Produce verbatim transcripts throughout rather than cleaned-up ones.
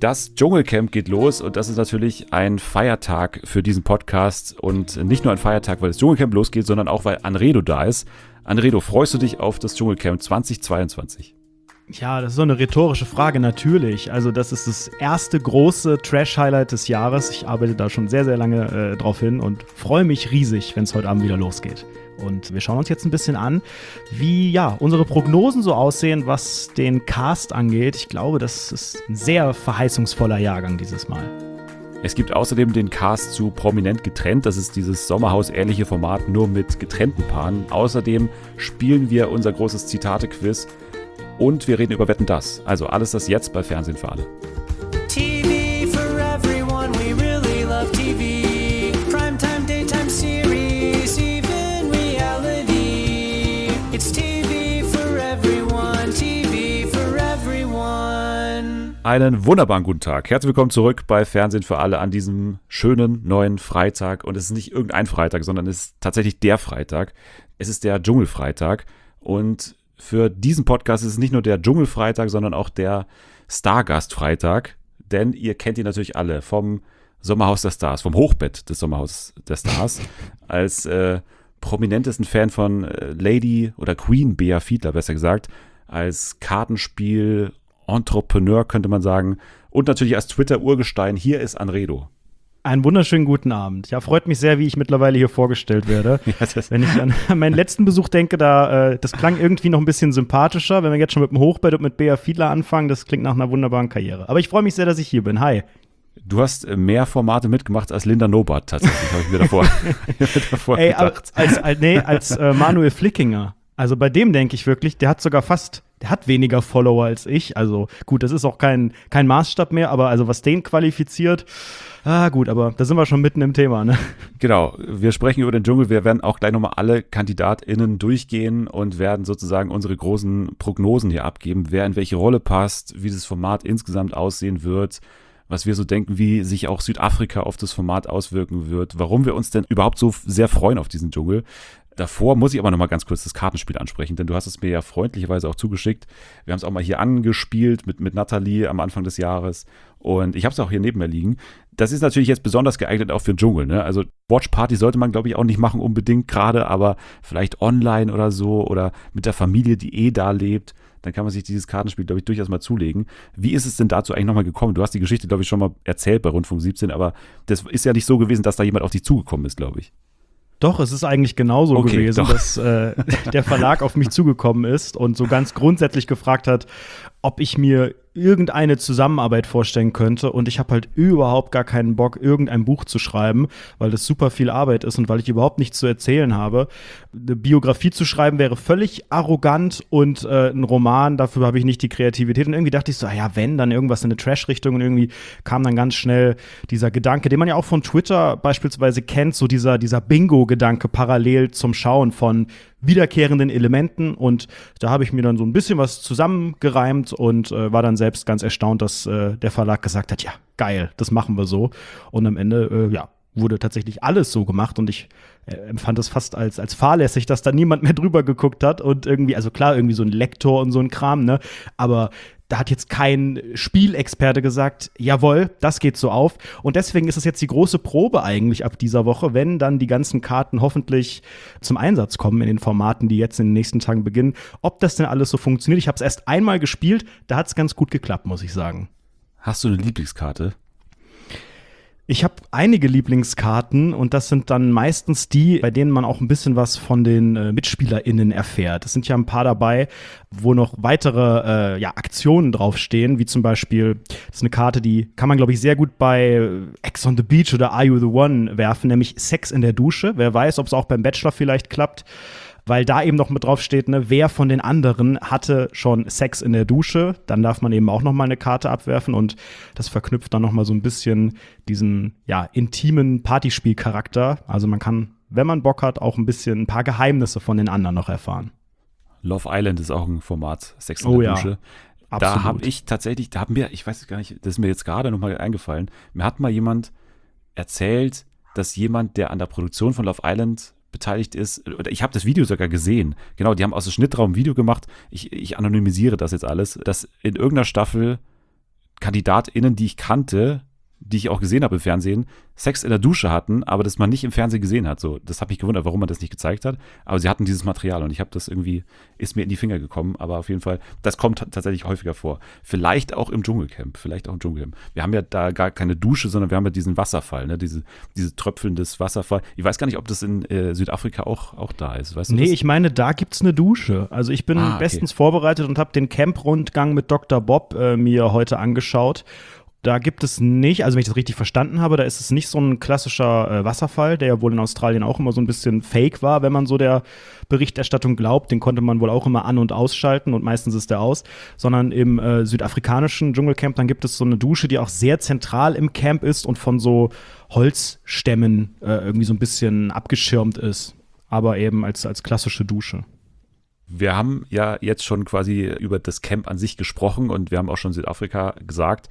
Das Dschungelcamp geht los und das ist natürlich ein Feiertag für diesen Podcast und nicht nur ein Feiertag, weil das Dschungelcamp losgeht, sondern auch, weil Anredo da ist. Anredo, freust du dich auf das Dschungelcamp zweitausendzweiundzwanzig? Ja, das ist so eine rhetorische Frage, natürlich. Also das ist das erste große Trash-Highlight des Jahres. Ich arbeite da schon sehr, sehr lange äh, drauf hin und freue mich riesig, wenn es heute Abend wieder losgeht. Und wir schauen uns jetzt ein bisschen an, wie ja unsere Prognosen so aussehen, was den Cast angeht. Ich glaube, das ist ein sehr verheißungsvoller Jahrgang dieses Mal. Es gibt außerdem den Cast zu Prominent getrennt. Das ist dieses Sommerhaus-ähnliche Format, nur mit getrennten Paaren. Außerdem spielen wir unser großes Zitate-Quiz und wir reden über Wetten, dass. Also alles das jetzt bei Fernsehen für alle. T V for everyone, we really love T V. Primetime, daytime series, even reality. It's T V for everyone, T V for everyone. Einen wunderbaren guten Tag. Herzlich willkommen zurück bei Fernsehen für alle an diesem schönen neuen Freitag. Und es ist nicht irgendein Freitag, sondern es ist tatsächlich der Freitag. Es ist der Dschungelfreitag. Und für diesen Podcast ist es nicht nur der Dschungelfreitag, sondern auch der Stargastfreitag. Denn ihr kennt ihn natürlich alle vom Sommerhaus der Stars, vom Hochbett des Sommerhaus der Stars. Als äh, prominentesten Fan von äh, Lady oder Queen Bea Fiedler, besser gesagt. Als Kartenspiel Entrepreneur, könnte man sagen. Und natürlich als Twitter-Urgestein. Hier ist Anredo. Einen wunderschönen guten Abend. Ja, freut mich sehr, wie ich mittlerweile hier vorgestellt werde. Ja, wenn ich an meinen letzten Besuch denke, da äh, das klang irgendwie noch ein bisschen sympathischer. Wenn wir jetzt schon mit dem Hochbett und mit Bea Fiedler anfangen, das klingt nach einer wunderbaren Karriere. Aber ich freue mich sehr, dass ich hier bin. Hi. Du hast mehr Formate mitgemacht als Linda Norbert tatsächlich, habe ich mir davor, davor Ey, gedacht. Als, als, nee, als äh, Manuel Flickinger. Also bei dem denke ich wirklich, der hat sogar fast, der hat weniger Follower als ich. Also gut, das ist auch kein, kein Maßstab mehr, aber also was den qualifiziert, ah gut, aber da sind wir schon mitten im Thema, ne? Genau, wir sprechen über den Dschungel, wir werden auch gleich nochmal alle KandidatInnen durchgehen und werden sozusagen unsere großen Prognosen hier abgeben, wer in welche Rolle passt, wie das Format insgesamt aussehen wird, was wir so denken, wie sich auch Südafrika auf das Format auswirken wird, warum wir uns denn überhaupt so sehr freuen auf diesen Dschungel. Davor muss ich aber noch mal ganz kurz das Kartenspiel ansprechen, denn du hast es mir ja freundlicherweise auch zugeschickt. Wir haben es auch mal hier angespielt mit, mit Nathalie am Anfang des Jahres und ich habe es auch hier neben mir liegen. Das ist natürlich jetzt besonders geeignet auch für den Dschungel, ne? Also Watchparty sollte man, glaube ich, auch nicht machen unbedingt gerade, aber vielleicht online oder so oder mit der Familie, die eh da lebt. Dann kann man sich dieses Kartenspiel, glaube ich, durchaus mal zulegen. Wie ist es denn dazu eigentlich nochmal gekommen? Du hast die Geschichte, glaube ich, schon mal erzählt bei Rundfunk siebzehn, aber das ist ja nicht so gewesen, dass da jemand auf dich zugekommen ist, glaube ich. Doch, es ist eigentlich genauso okay, gewesen, doch. dass äh, der Verlag auf mich zugekommen ist und so ganz grundsätzlich gefragt hat, ob ich mir irgendeine Zusammenarbeit vorstellen könnte. Und ich habe halt überhaupt gar keinen Bock, irgendein Buch zu schreiben, weil das super viel Arbeit ist und weil ich überhaupt nichts zu erzählen habe. Eine Biografie zu schreiben wäre völlig arrogant und äh, ein Roman, dafür habe ich nicht die Kreativität. Und irgendwie dachte ich so, ah ja, wenn, dann irgendwas in eine Trash-Richtung. Und irgendwie kam dann ganz schnell dieser Gedanke, den man ja auch von Twitter beispielsweise kennt, so dieser, dieser Bingo-Gedanke parallel zum Schauen von wiederkehrenden Elementen. Und da habe ich mir dann so ein bisschen was zusammengereimt und äh, war dann selbst ganz erstaunt, dass äh, der Verlag gesagt hat, ja, geil, das machen wir so. Und am Ende, äh, ja, wurde tatsächlich alles so gemacht und ich äh, empfand es fast als, als fahrlässig, dass da niemand mehr drüber geguckt hat und irgendwie, also klar, irgendwie so ein Lektor und so ein Kram, ne, aber da hat jetzt kein Spielexperte gesagt, jawohl, das geht so auf. Und deswegen ist es jetzt die große Probe eigentlich ab dieser Woche, wenn dann die ganzen Karten hoffentlich zum Einsatz kommen in den Formaten, die jetzt in den nächsten Tagen beginnen, ob das denn alles so funktioniert. Ich habe es erst einmal gespielt, da hat es ganz gut geklappt, muss ich sagen. Hast du eine Lieblingskarte? Ich habe einige Lieblingskarten und das sind dann meistens die, bei denen man auch ein bisschen was von den äh, MitspielerInnen erfährt. Es sind ja ein paar dabei, wo noch weitere äh, ja, Aktionen draufstehen, wie zum Beispiel, das ist eine Karte, die kann man, glaube ich, sehr gut bei Ex on the Beach oder Are You the One werfen, nämlich Sex in der Dusche. Wer weiß, ob es auch beim Bachelor vielleicht klappt. Weil da eben noch mit drauf steht, ne, wer von den anderen hatte schon Sex in der Dusche. Dann darf man eben auch noch mal eine Karte abwerfen und das verknüpft dann noch mal so ein bisschen diesen ja intimen Partyspielcharakter. Also man kann, wenn man Bock hat, auch ein bisschen ein paar Geheimnisse von den anderen noch erfahren. Love Island ist auch ein Format, Sex in oh, der ja. Dusche. Absolut. Da habe ich tatsächlich, da haben wir, ich weiß gar nicht, das ist mir jetzt gerade noch mal eingefallen, mir hat mal jemand erzählt, dass jemand, der an der Produktion von Love Island beteiligt ist, oder ich habe das Video sogar gesehen, genau, die haben aus dem Schnittraum ein Video gemacht, ich, ich anonymisiere das jetzt alles, dass in irgendeiner Staffel KandidatInnen, die ich kannte, die ich auch gesehen habe im Fernsehen, Sex in der Dusche hatten, aber das man nicht im Fernsehen gesehen hat. So, das hat mich gewundert, warum man das nicht gezeigt hat. Aber sie hatten dieses Material und ich habe das irgendwie, ist mir in die Finger gekommen. Aber auf jeden Fall, das kommt t- tatsächlich häufiger vor. Vielleicht auch im Dschungelcamp, vielleicht auch im Dschungelcamp. Wir haben ja da gar keine Dusche, sondern wir haben ja diesen Wasserfall, ne? Diese, diese tröpfelndes Wasserfall. Ich weiß gar nicht, ob das in äh, Südafrika auch, auch da ist. Weißt du nee, das? ich meine, da gibt's eine Dusche. Also ich bin Ah, okay. bestens vorbereitet und habe den Camp-Rundgang mit Doktor Bob äh, mir heute angeschaut. Da gibt es nicht, also wenn ich das richtig verstanden habe, da ist es nicht so ein klassischer äh, Wasserfall, der ja wohl in Australien auch immer so ein bisschen fake war, wenn man so der Berichterstattung glaubt. Den konnte man wohl auch immer an- und ausschalten und meistens ist der aus. Sondern im äh, südafrikanischen Dschungelcamp, dann gibt es so eine Dusche, die auch sehr zentral im Camp ist und von so Holzstämmen äh, irgendwie so ein bisschen abgeschirmt ist. Aber eben als, als klassische Dusche. Wir haben ja jetzt schon quasi über das Camp an sich gesprochen und wir haben auch schon Südafrika gesagt.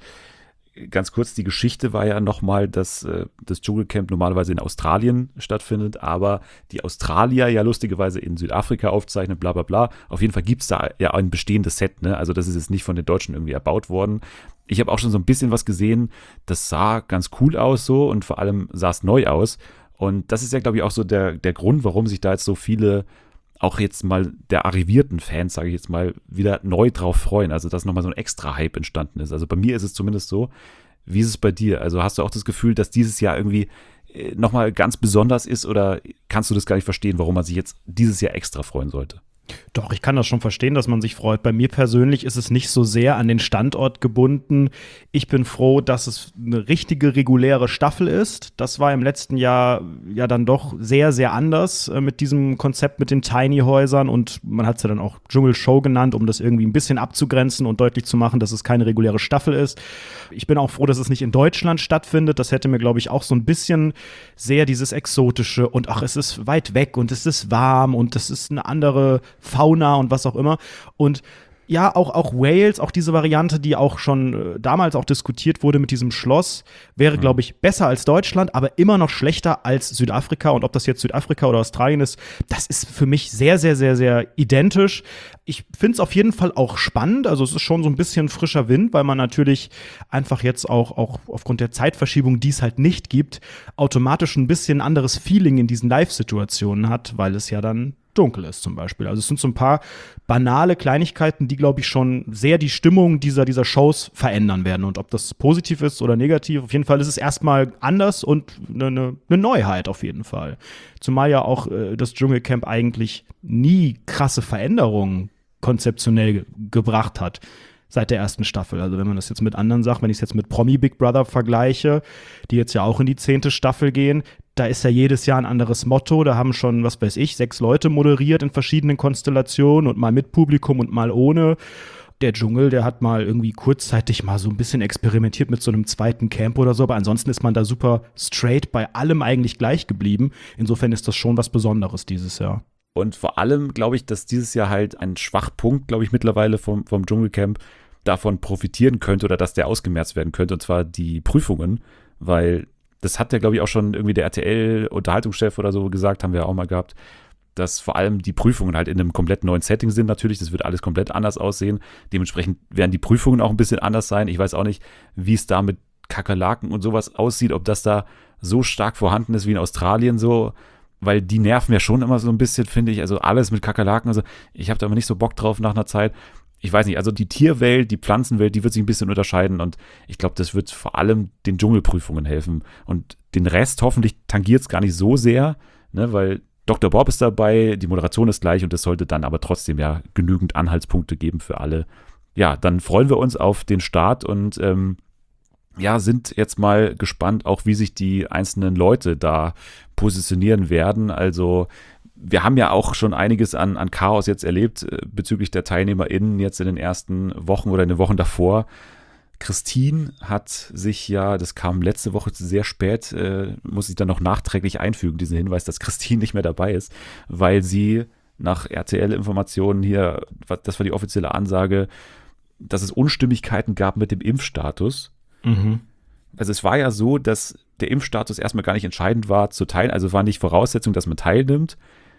Ganz kurz, die Geschichte war ja nochmal, dass äh, das Dschungelcamp normalerweise in Australien stattfindet, aber die Australier ja lustigerweise in Südafrika aufzeichnen, bla bla bla. Auf jeden Fall gibt es da ja ein bestehendes Set, ne? Also das ist jetzt nicht von den Deutschen irgendwie erbaut worden. Ich habe auch schon so ein bisschen was gesehen, das sah ganz cool aus so und vor allem sah es neu aus. Und das ist ja, glaube ich, auch so der, der Grund, warum sich da jetzt so viele auch jetzt mal der arrivierten Fans, sage ich jetzt mal, wieder neu drauf freuen. Also, dass nochmal so ein extra Hype entstanden ist. Also bei mir ist es zumindest so. Wie ist es bei dir? Also hast du auch das Gefühl, dass dieses Jahr irgendwie äh, nochmal ganz besonders ist oder kannst du das gar nicht verstehen, warum man sich jetzt dieses Jahr extra freuen sollte? Doch, ich kann das schon verstehen, dass man sich freut. Bei mir persönlich ist es nicht so sehr an den Standort gebunden. Ich bin froh, dass es eine richtige, reguläre Staffel ist. Das war im letzten Jahr ja dann doch sehr, sehr anders äh, mit diesem Konzept mit den Tiny-Häusern. Und man hat es ja dann auch Dschungelshow genannt, um das irgendwie ein bisschen abzugrenzen und deutlich zu machen, dass es keine reguläre Staffel ist. Ich bin auch froh, dass es nicht in Deutschland stattfindet. Das hätte mir, glaube ich, auch so ein bisschen sehr dieses Exotische und ach, es ist weit weg und es ist warm und es ist eine andere Fauna und was auch immer. Und ja, auch, auch Wales, auch diese Variante, die auch schon äh, damals auch diskutiert wurde mit diesem Schloss, wäre, glaube ich, besser als Deutschland, aber immer noch schlechter als Südafrika. Und ob das jetzt Südafrika oder Australien ist, das ist für mich sehr, sehr, sehr, sehr identisch. Ich finde es auf jeden Fall auch spannend. Also es ist schon so ein bisschen frischer Wind, weil man natürlich einfach jetzt auch, auch aufgrund der Zeitverschiebung, die es halt nicht gibt, automatisch ein bisschen anderes Feeling in diesen Live-Situationen hat, weil es ja dann dunkel ist zum Beispiel. Also es sind so ein paar banale Kleinigkeiten, die, glaube ich, schon sehr die Stimmung dieser, dieser Shows verändern werden. Und ob das positiv ist oder negativ, auf jeden Fall ist es erstmal anders und eine, eine, eine Neuheit auf jeden Fall. Zumal ja auch äh, das Dschungelcamp eigentlich nie krasse Veränderungen konzeptionell ge- gebracht hat seit der ersten Staffel. Also wenn man das jetzt mit anderen sagt, wenn ich es jetzt mit Promi Big Brother vergleiche, die jetzt ja auch in die zehnte Staffel gehen, da ist ja jedes Jahr ein anderes Motto. Da haben schon, was weiß ich, sechs Leute moderiert in verschiedenen Konstellationen und mal mit Publikum und mal ohne. Der Dschungel, der hat mal irgendwie kurzzeitig mal so ein bisschen experimentiert mit so einem zweiten Camp oder so, aber ansonsten ist man da super straight bei allem eigentlich gleich geblieben. Insofern ist das schon was Besonderes dieses Jahr. Und vor allem glaube ich, dass dieses Jahr halt ein Schwachpunkt, glaube ich, mittlerweile vom, vom Dschungelcamp davon profitieren könnte oder dass der ausgemerzt werden könnte, und zwar die Prüfungen, weil das hat ja, glaube ich, auch schon irgendwie der R T L-Unterhaltungschef oder so gesagt, haben wir ja auch mal gehabt, dass vor allem die Prüfungen halt in einem komplett neuen Setting sind natürlich. Das wird alles komplett anders aussehen. Dementsprechend werden die Prüfungen auch ein bisschen anders sein. Ich weiß auch nicht, wie es da mit Kakerlaken und sowas aussieht, ob das da so stark vorhanden ist wie in Australien so, weil die nerven ja schon immer so ein bisschen, finde ich. Also alles mit Kakerlaken, also ich habe da immer nicht so Bock drauf nach einer Zeit. Ich weiß nicht, also die Tierwelt, die Pflanzenwelt, die wird sich ein bisschen unterscheiden und ich glaube, das wird vor allem den Dschungelprüfungen helfen. Und den Rest hoffentlich tangiert es gar nicht so sehr, ne, weil Doktor Bob ist dabei, die Moderation ist gleich und es sollte dann aber trotzdem ja genügend Anhaltspunkte geben für alle. Ja, dann freuen wir uns auf den Start und ähm, ja, sind jetzt mal gespannt, auch wie sich die einzelnen Leute da positionieren werden. Also wir haben ja auch schon einiges an, an Chaos jetzt erlebt äh, bezüglich der TeilnehmerInnen jetzt in den ersten Wochen oder in den Wochen davor. Christine hat sich ja, das kam letzte Woche sehr spät, äh, muss ich dann noch nachträglich einfügen, diesen Hinweis, dass Christine nicht mehr dabei ist, weil sie nach R T L-Informationen hier, das war die offizielle Ansage, dass es Unstimmigkeiten gab mit dem Impfstatus. Mhm. Also es war ja so, dass der Impfstatus erstmal gar nicht entscheidend war zu teilen, also war nicht Voraussetzung, dass man teilnimmt.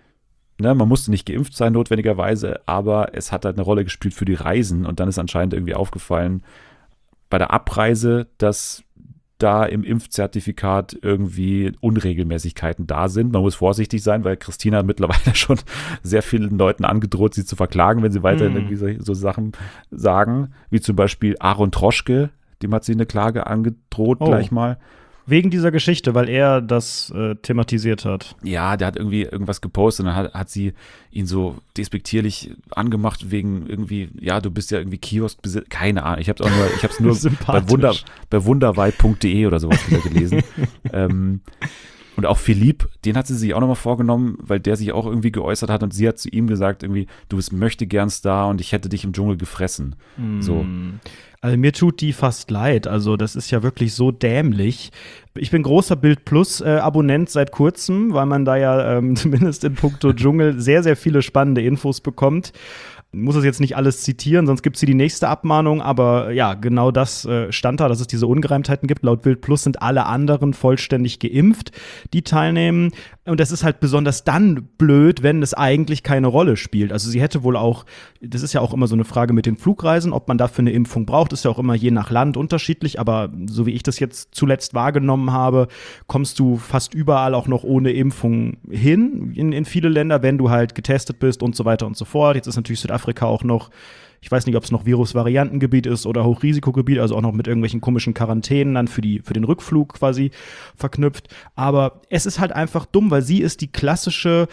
Ne, man musste nicht geimpft sein notwendigerweise, aber es hat halt eine Rolle gespielt für die Reisen und dann ist anscheinend irgendwie aufgefallen, bei der Abreise, dass da im Impfzertifikat irgendwie Unregelmäßigkeiten da sind. Man muss vorsichtig sein, weil Christina hat mittlerweile schon sehr vielen Leuten angedroht, sie zu verklagen, wenn sie weiterhin mm. irgendwie so, so Sachen sagen, wie zum Beispiel Aaron Troschke, dem hat sie eine Klage angedroht oh. gleich mal. Wegen dieser Geschichte, weil er das äh, thematisiert hat. Ja, der hat irgendwie irgendwas gepostet und dann hat, hat sie ihn so despektierlich angemacht wegen irgendwie, ja, du bist ja irgendwie Kioskbesitzer, keine Ahnung, ich hab's auch nur, ich hab's nur bei, Wunder, bei wunderweit punkt de oder sowas wieder gelesen. ähm, und auch Philipp, den hat sie sich auch nochmal vorgenommen, weil der sich auch irgendwie geäußert hat und sie hat zu ihm gesagt irgendwie, du bist Möchtegern-Star und ich hätte dich im Dschungel gefressen. Mm. So. Also mir tut die fast leid. Also das ist ja wirklich so dämlich. Ich bin großer Bild Plus äh, Abonnent seit kurzem, weil man da ja ähm, zumindest in puncto Dschungel sehr, sehr viele spannende Infos bekommt. Muss es jetzt nicht alles zitieren, sonst gibt es hier die nächste Abmahnung, aber ja, genau das äh, stand da, dass es diese Ungereimtheiten gibt. Laut Bild Plus sind alle anderen vollständig geimpft, die teilnehmen. Und das ist halt besonders dann blöd, wenn es eigentlich keine Rolle spielt. Also sie hätte wohl auch, das ist ja auch immer so eine Frage mit den Flugreisen, ob man dafür eine Impfung braucht, ist ja auch immer je nach Land unterschiedlich, aber so wie ich das jetzt zuletzt wahrgenommen habe, kommst du fast überall auch noch ohne Impfung hin in, in viele Länder, wenn du halt getestet bist und so weiter und so fort. Jetzt ist natürlich Südafrika auch noch, ich weiß nicht, ob es noch Virusvariantengebiet ist oder Hochrisikogebiet, also auch noch mit irgendwelchen komischen Quarantänen dann für, die, für den Rückflug quasi verknüpft. Aber es ist halt einfach dumm, weil sie ist die klassische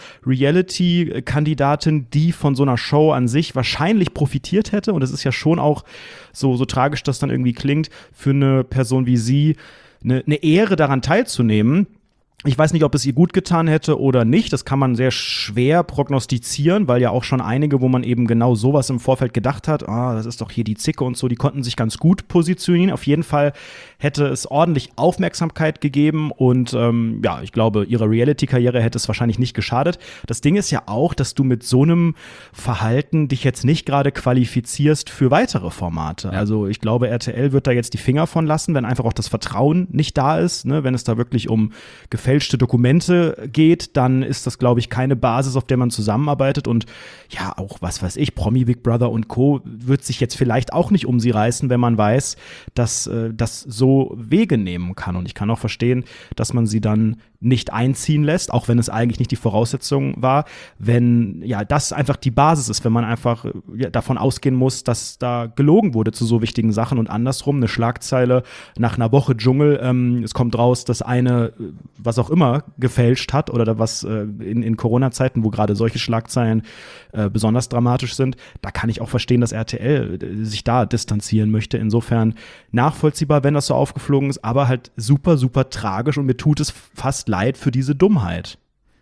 Reality-Kandidatin, die von so einer Show an sich wahrscheinlich profitiert hätte. Und es ist ja schon auch so, so tragisch, das dann irgendwie klingt, für eine Person wie sie eine, eine Ehre daran teilzunehmen. Ich weiß nicht, ob es ihr gut getan hätte oder nicht. Das kann man sehr schwer prognostizieren, weil ja auch schon einige, wo man eben genau sowas im Vorfeld gedacht hat, ah, das ist doch hier die Zicke und so, die konnten sich ganz gut positionieren. Auf jeden Fall hätte es ordentlich Aufmerksamkeit gegeben und ähm, ja, ich glaube, ihrer Reality-Karriere hätte es wahrscheinlich nicht geschadet. Das Ding ist ja auch, dass du mit so einem Verhalten dich jetzt nicht gerade qualifizierst für weitere Formate. Ja. Also ich glaube, R T L wird da jetzt die Finger von lassen, wenn einfach auch das Vertrauen nicht da ist, ne? Wenn es da wirklich um gefälschte Dokumente geht, dann ist das, glaube ich, keine Basis, auf der man zusammenarbeitet und ja, auch was weiß ich, Promi Big Brother und Co. wird sich jetzt vielleicht auch nicht um sie reißen, wenn man weiß, dass äh, das so Wege nehmen kann und ich kann auch verstehen, dass man sie dann nicht einziehen lässt, auch wenn es eigentlich nicht die Voraussetzung war, wenn ja das einfach die Basis ist, wenn man einfach ja, davon ausgehen muss, dass da gelogen wurde zu so wichtigen Sachen und andersrum eine Schlagzeile nach einer Woche Dschungel, ähm, es kommt raus, dass eine, was auch immer, gefälscht hat oder was äh, in, in Corona-Zeiten, wo gerade solche Schlagzeilen äh, besonders dramatisch sind, da kann ich auch verstehen, dass R T L äh, sich da distanzieren möchte. Insofern nachvollziehbar, wenn das so aufgeflogen ist, aber halt super, super tragisch und mir tut es fast leid für diese Dummheit.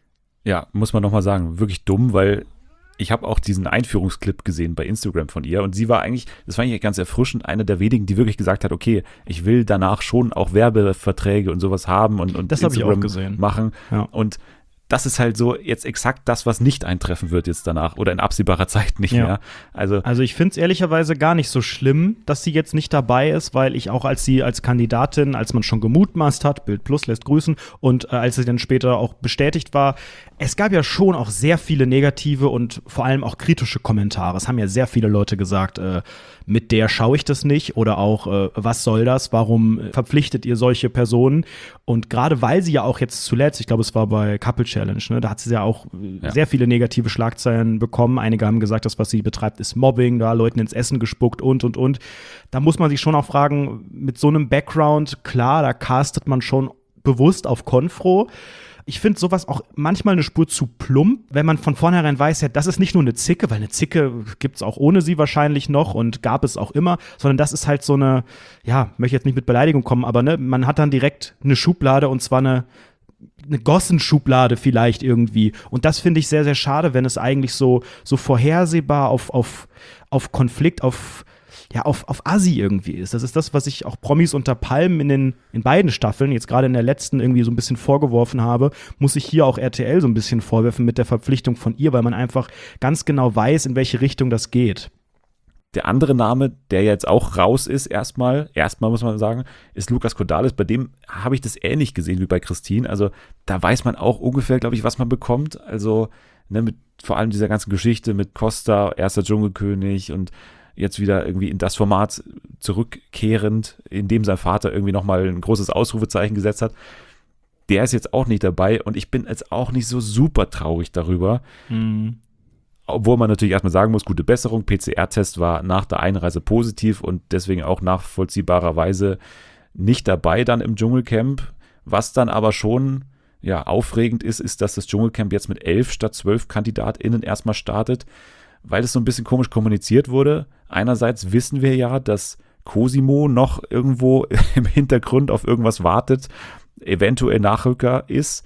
Ja, muss man nochmal sagen, wirklich dumm, weil ich habe auch diesen Einführungsclip gesehen bei Instagram von ihr und sie war eigentlich, das fand ich ganz erfrischend, eine der wenigen, die wirklich gesagt hat, okay, ich will danach schon auch Werbeverträge und sowas haben und, und das Instagram ich auch gesehen. machen ja. Und das ist halt so jetzt exakt das, was nicht eintreffen wird jetzt danach oder in absehbarer Zeit nicht ja. mehr. Also, also ich finde es ehrlicherweise gar nicht so schlimm, dass sie jetzt nicht dabei ist, weil ich auch als sie als Kandidatin, als man schon gemutmaßt hat, Bild Plus lässt grüßen und äh, als sie dann später auch bestätigt war, es gab ja schon auch sehr viele negative und vor allem auch kritische Kommentare. Es haben ja sehr viele Leute gesagt, äh, mit der schaue ich das nicht oder auch, äh, was soll das, warum verpflichtet ihr solche Personen? Und gerade weil sie ja auch jetzt zuletzt, ich glaube, es war bei Couple Challenge, ne, da hat sie ja auch ja. sehr viele negative Schlagzeilen bekommen. Einige haben gesagt, das, was sie betreibt, ist Mobbing, da Leuten ins Essen gespuckt und, und, und. Da muss man sich schon auch fragen, mit so einem Background, klar, da castet man schon bewusst auf Konfro. Ich finde sowas auch manchmal eine Spur zu plump, wenn man von vornherein weiß, ja, das ist nicht nur eine Zicke, weil eine Zicke gibt's auch ohne sie wahrscheinlich noch und gab es auch immer, sondern das ist halt so eine, ja, möchte jetzt nicht mit Beleidigung kommen, aber ne, man hat dann direkt eine Schublade und zwar eine eine Gossenschublade vielleicht irgendwie. Und das finde ich sehr, sehr schade, wenn es eigentlich so, so vorhersehbar auf, auf, auf Konflikt, auf ja, auf, auf Assi irgendwie ist. Das ist das, was ich auch Promis unter Palmen in den, in beiden Staffeln, jetzt gerade in der letzten irgendwie so ein bisschen vorgeworfen habe, muss ich hier auch R T L so ein bisschen vorwerfen mit der Verpflichtung von ihr, weil man einfach ganz genau weiß, in welche Richtung das geht. Der andere Name, der jetzt auch raus ist, erstmal, erstmal muss man sagen, ist Lukas Cordalis. Bei dem habe ich das ähnlich gesehen wie bei Christine. Also da weiß man auch ungefähr, glaube ich, was man bekommt. Also ne, mit vor allem dieser ganzen Geschichte mit Costa, erster Dschungelkönig und jetzt wieder irgendwie in das Format zurückkehrend, in dem sein Vater irgendwie nochmal ein großes Ausrufezeichen gesetzt hat. Der ist jetzt auch nicht dabei und ich bin jetzt auch nicht so super traurig darüber. Mhm. Obwohl man natürlich erstmal sagen muss, gute Besserung, P C R-Test war nach der Einreise positiv und deswegen auch nachvollziehbarerweise nicht dabei dann im Dschungelcamp. Was dann aber schon ja, aufregend ist, ist, dass das Dschungelcamp jetzt mit elf statt zwölf KandidatInnen erstmal startet, weil es so ein bisschen komisch kommuniziert wurde. Einerseits wissen wir ja, dass Cosimo noch irgendwo im Hintergrund auf irgendwas wartet, eventuell Nachrücker ist,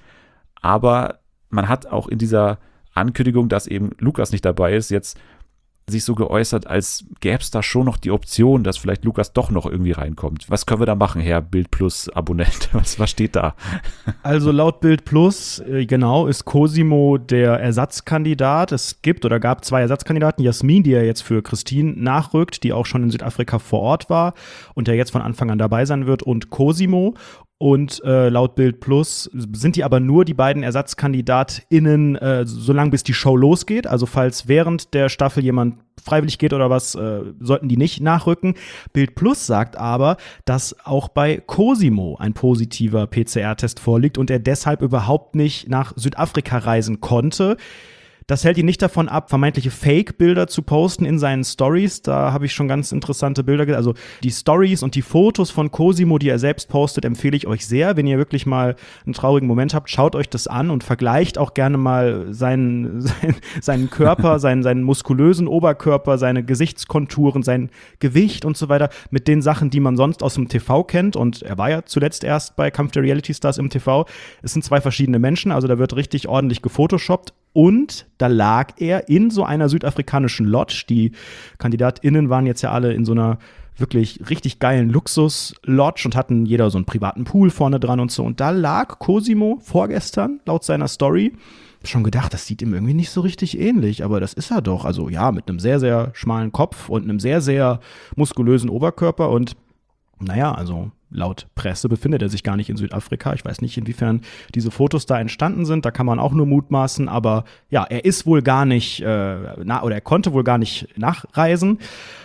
aber man hat auch in dieser Ankündigung, dass eben Lukas nicht dabei ist, jetzt sich so geäußert, als gäbe es da schon noch die Option, dass vielleicht Lukas doch noch irgendwie reinkommt. Was können wir da machen, Herr Bild Plus Abonnent? Was, was steht da? Also laut Bild Plus, äh, genau, ist Cosimo der Ersatzkandidat. Es gibt oder gab zwei Ersatzkandidaten. Jasmin, die ja jetzt für Christine nachrückt, die auch schon in Südafrika vor Ort war und der jetzt von Anfang an dabei sein wird, und Cosimo. Und äh, laut Bild Plus sind die aber nur die beiden ErsatzkandidatInnen, äh, solange bis die Show losgeht. Also falls während der Staffel jemand freiwillig geht oder was, äh, sollten die nicht nachrücken. Bild Plus sagt aber, dass auch bei Cosimo ein positiver P C R-Test vorliegt und er deshalb überhaupt nicht nach Südafrika reisen konnte. Das hält ihn nicht davon ab, vermeintliche Fake-Bilder zu posten in seinen Stories. Da habe ich schon ganz interessante Bilder gesehen. Also die Stories und die Fotos von Cosimo, die er selbst postet, empfehle ich euch sehr. Wenn ihr wirklich mal einen traurigen Moment habt, schaut euch das an und vergleicht auch gerne mal seinen, seinen, seinen Körper, seinen, seinen muskulösen Oberkörper, seine Gesichtskonturen, sein Gewicht und so weiter mit den Sachen, die man sonst aus dem T V kennt. Und er war ja zuletzt erst bei Kampf der Reality Stars im T V. Es sind zwei verschiedene Menschen, also da wird richtig ordentlich gefotoshoppt. Und da lag er in so einer südafrikanischen Lodge. Die KandidatInnen waren jetzt ja alle in so einer wirklich richtig geilen Luxus-Lodge und hatten jeder so einen privaten Pool vorne dran und so. Und da lag Cosimo vorgestern, laut seiner Story. Ich hab schon gedacht, das sieht ihm irgendwie nicht so richtig ähnlich, aber das ist er doch. Also ja, mit einem sehr, sehr schmalen Kopf und einem sehr, sehr muskulösen Oberkörper und naja, also laut Presse befindet er sich gar nicht in Südafrika. Ich weiß nicht, inwiefern diese Fotos da entstanden sind. Da kann man auch nur mutmaßen. Aber ja, er ist wohl gar nicht, äh, na, oder er konnte wohl gar nicht nachreisen.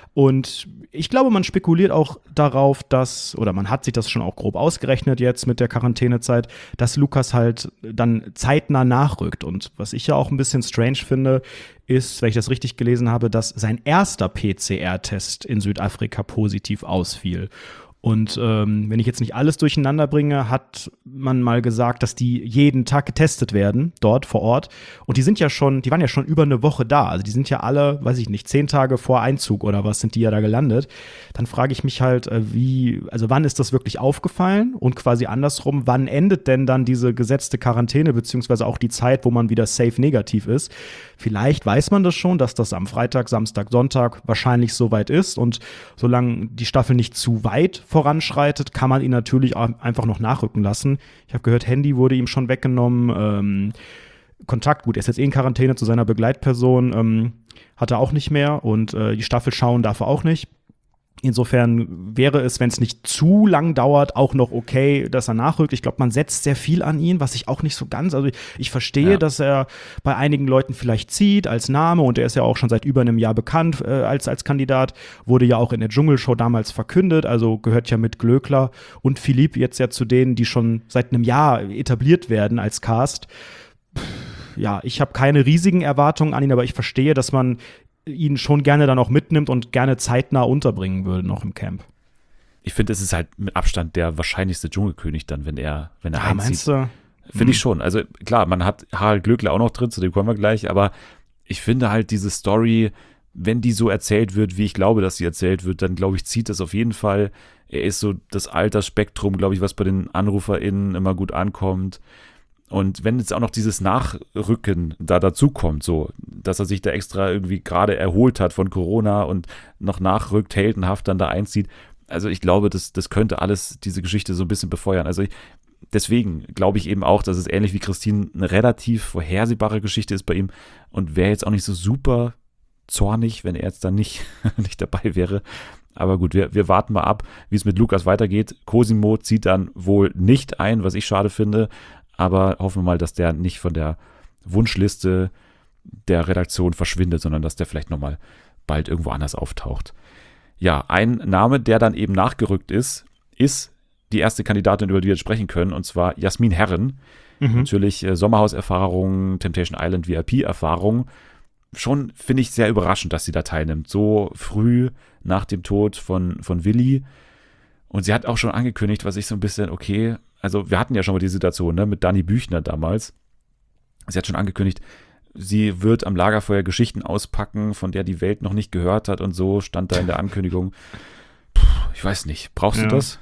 Und ich glaube, man spekuliert auch darauf, dass, oder man hat sich das schon auch grob ausgerechnet jetzt mit der Quarantänezeit, dass Lukas halt dann zeitnah nachrückt. Und was ich ja auch ein bisschen strange finde, ist, wenn ich das richtig gelesen habe, dass sein erster P C R-Test in Südafrika positiv ausfiel. Und ähm, wenn ich jetzt nicht alles durcheinander bringe, hat man mal gesagt, dass die jeden Tag getestet werden, dort vor Ort. Und die sind ja schon, die waren ja schon über eine Woche da. Also die sind ja alle, weiß ich nicht, zehn Tage vor Einzug oder was sind die ja da gelandet. Dann frage ich mich halt, wie, also wann ist das wirklich aufgefallen? Und quasi andersrum, wann endet denn dann diese gesetzte Quarantäne, beziehungsweise auch die Zeit, wo man wieder safe negativ ist? Vielleicht weiß man das schon, dass das am Freitag, Samstag, Sonntag wahrscheinlich soweit ist. Und solange die Staffel nicht zu weit voranschreitet, kann man ihn natürlich auch einfach noch nachrücken lassen. Ich habe gehört, Handy wurde ihm schon weggenommen. Ähm, Kontakt, gut, er ist jetzt eh in Quarantäne zu seiner Begleitperson, ähm, hat er auch nicht mehr. Und äh, die Staffel schauen darf er auch nicht. Insofern wäre es, wenn es nicht zu lang dauert, auch noch okay, dass er nachrückt. Ich glaube, man setzt sehr viel an ihn, was ich auch nicht so ganz, also ich, ich verstehe, ja. dass er bei einigen Leuten vielleicht zieht als Name und er ist ja auch schon seit über einem Jahr bekannt äh, als, als Kandidat, wurde ja auch in der Dschungelshow damals verkündet, also gehört ja mit Glöckler und Philipp jetzt ja zu denen, die schon seit einem Jahr etabliert werden als Cast. Pff, ja, ich habe keine riesigen Erwartungen an ihn, aber ich verstehe, dass man ihn schon gerne dann auch mitnimmt und gerne zeitnah unterbringen würde noch im Camp. Ich finde, es ist halt mit Abstand der wahrscheinlichste Dschungelkönig dann, wenn er, wenn er ah, einzieht. Meinst du? Finde hm. ich schon. Also klar, man hat Harald Glöckler auch noch drin, zu dem kommen wir gleich, aber ich finde halt diese Story, wenn die so erzählt wird, wie ich glaube, dass sie erzählt wird, dann glaube ich, zieht das auf jeden Fall. Er ist so das Altersspektrum, glaube ich, was bei den AnruferInnen immer gut ankommt. Und wenn jetzt auch noch dieses Nachrücken da dazukommt, so, dass er sich da extra irgendwie gerade erholt hat von Corona und noch nachrückt, heldenhaft dann da einzieht. Also ich glaube, das, das könnte alles diese Geschichte so ein bisschen befeuern. Also ich, deswegen glaube ich eben auch, dass es ähnlich wie Christine eine relativ vorhersehbare Geschichte ist bei ihm und wäre jetzt auch nicht so super zornig, wenn er jetzt dann nicht, nicht dabei wäre. Aber gut, wir, wir warten mal ab, wie es mit Lukas weitergeht. Cosimo zieht dann wohl nicht ein, was ich schade finde. Aber hoffen wir mal, dass der nicht von der Wunschliste der Redaktion verschwindet, sondern dass der vielleicht nochmal bald irgendwo anders auftaucht. Ja, ein Name, der dann eben nachgerückt ist, ist die erste Kandidatin, über die wir jetzt sprechen können, und zwar Jasmin Herren. Mhm. Natürlich äh, Sommerhauserfahrung, Temptation Island V I P-Erfahrung. Schon finde ich sehr überraschend, dass sie da teilnimmt. So früh nach dem Tod von, von Willi. Und sie hat auch schon angekündigt, was ich so ein bisschen, okay, also wir hatten ja schon mal die Situation, ne, mit Dani Büchner damals. Sie hat schon angekündigt, sie wird am Lagerfeuer Geschichten auspacken, von der die Welt noch nicht gehört hat und so, stand da in der Ankündigung. Puh, ich weiß nicht, brauchst ja. du das?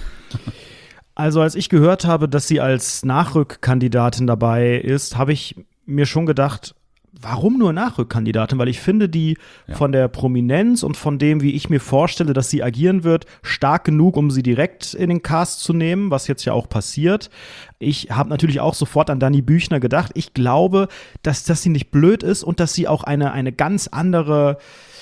Also als ich gehört habe, dass sie als Nachrückkandidatin dabei ist, habe ich mir schon gedacht, warum nur Nachrückkandidatin? Weil ich finde die ja. von der Prominenz und von dem, wie ich mir vorstelle, dass sie agieren wird, stark genug, um sie direkt in den Cast zu nehmen, was jetzt ja auch passiert. Ich habe natürlich auch sofort an Dani Büchner gedacht. Ich glaube, dass, dass sie nicht blöd ist und dass sie auch eine, eine ganz andere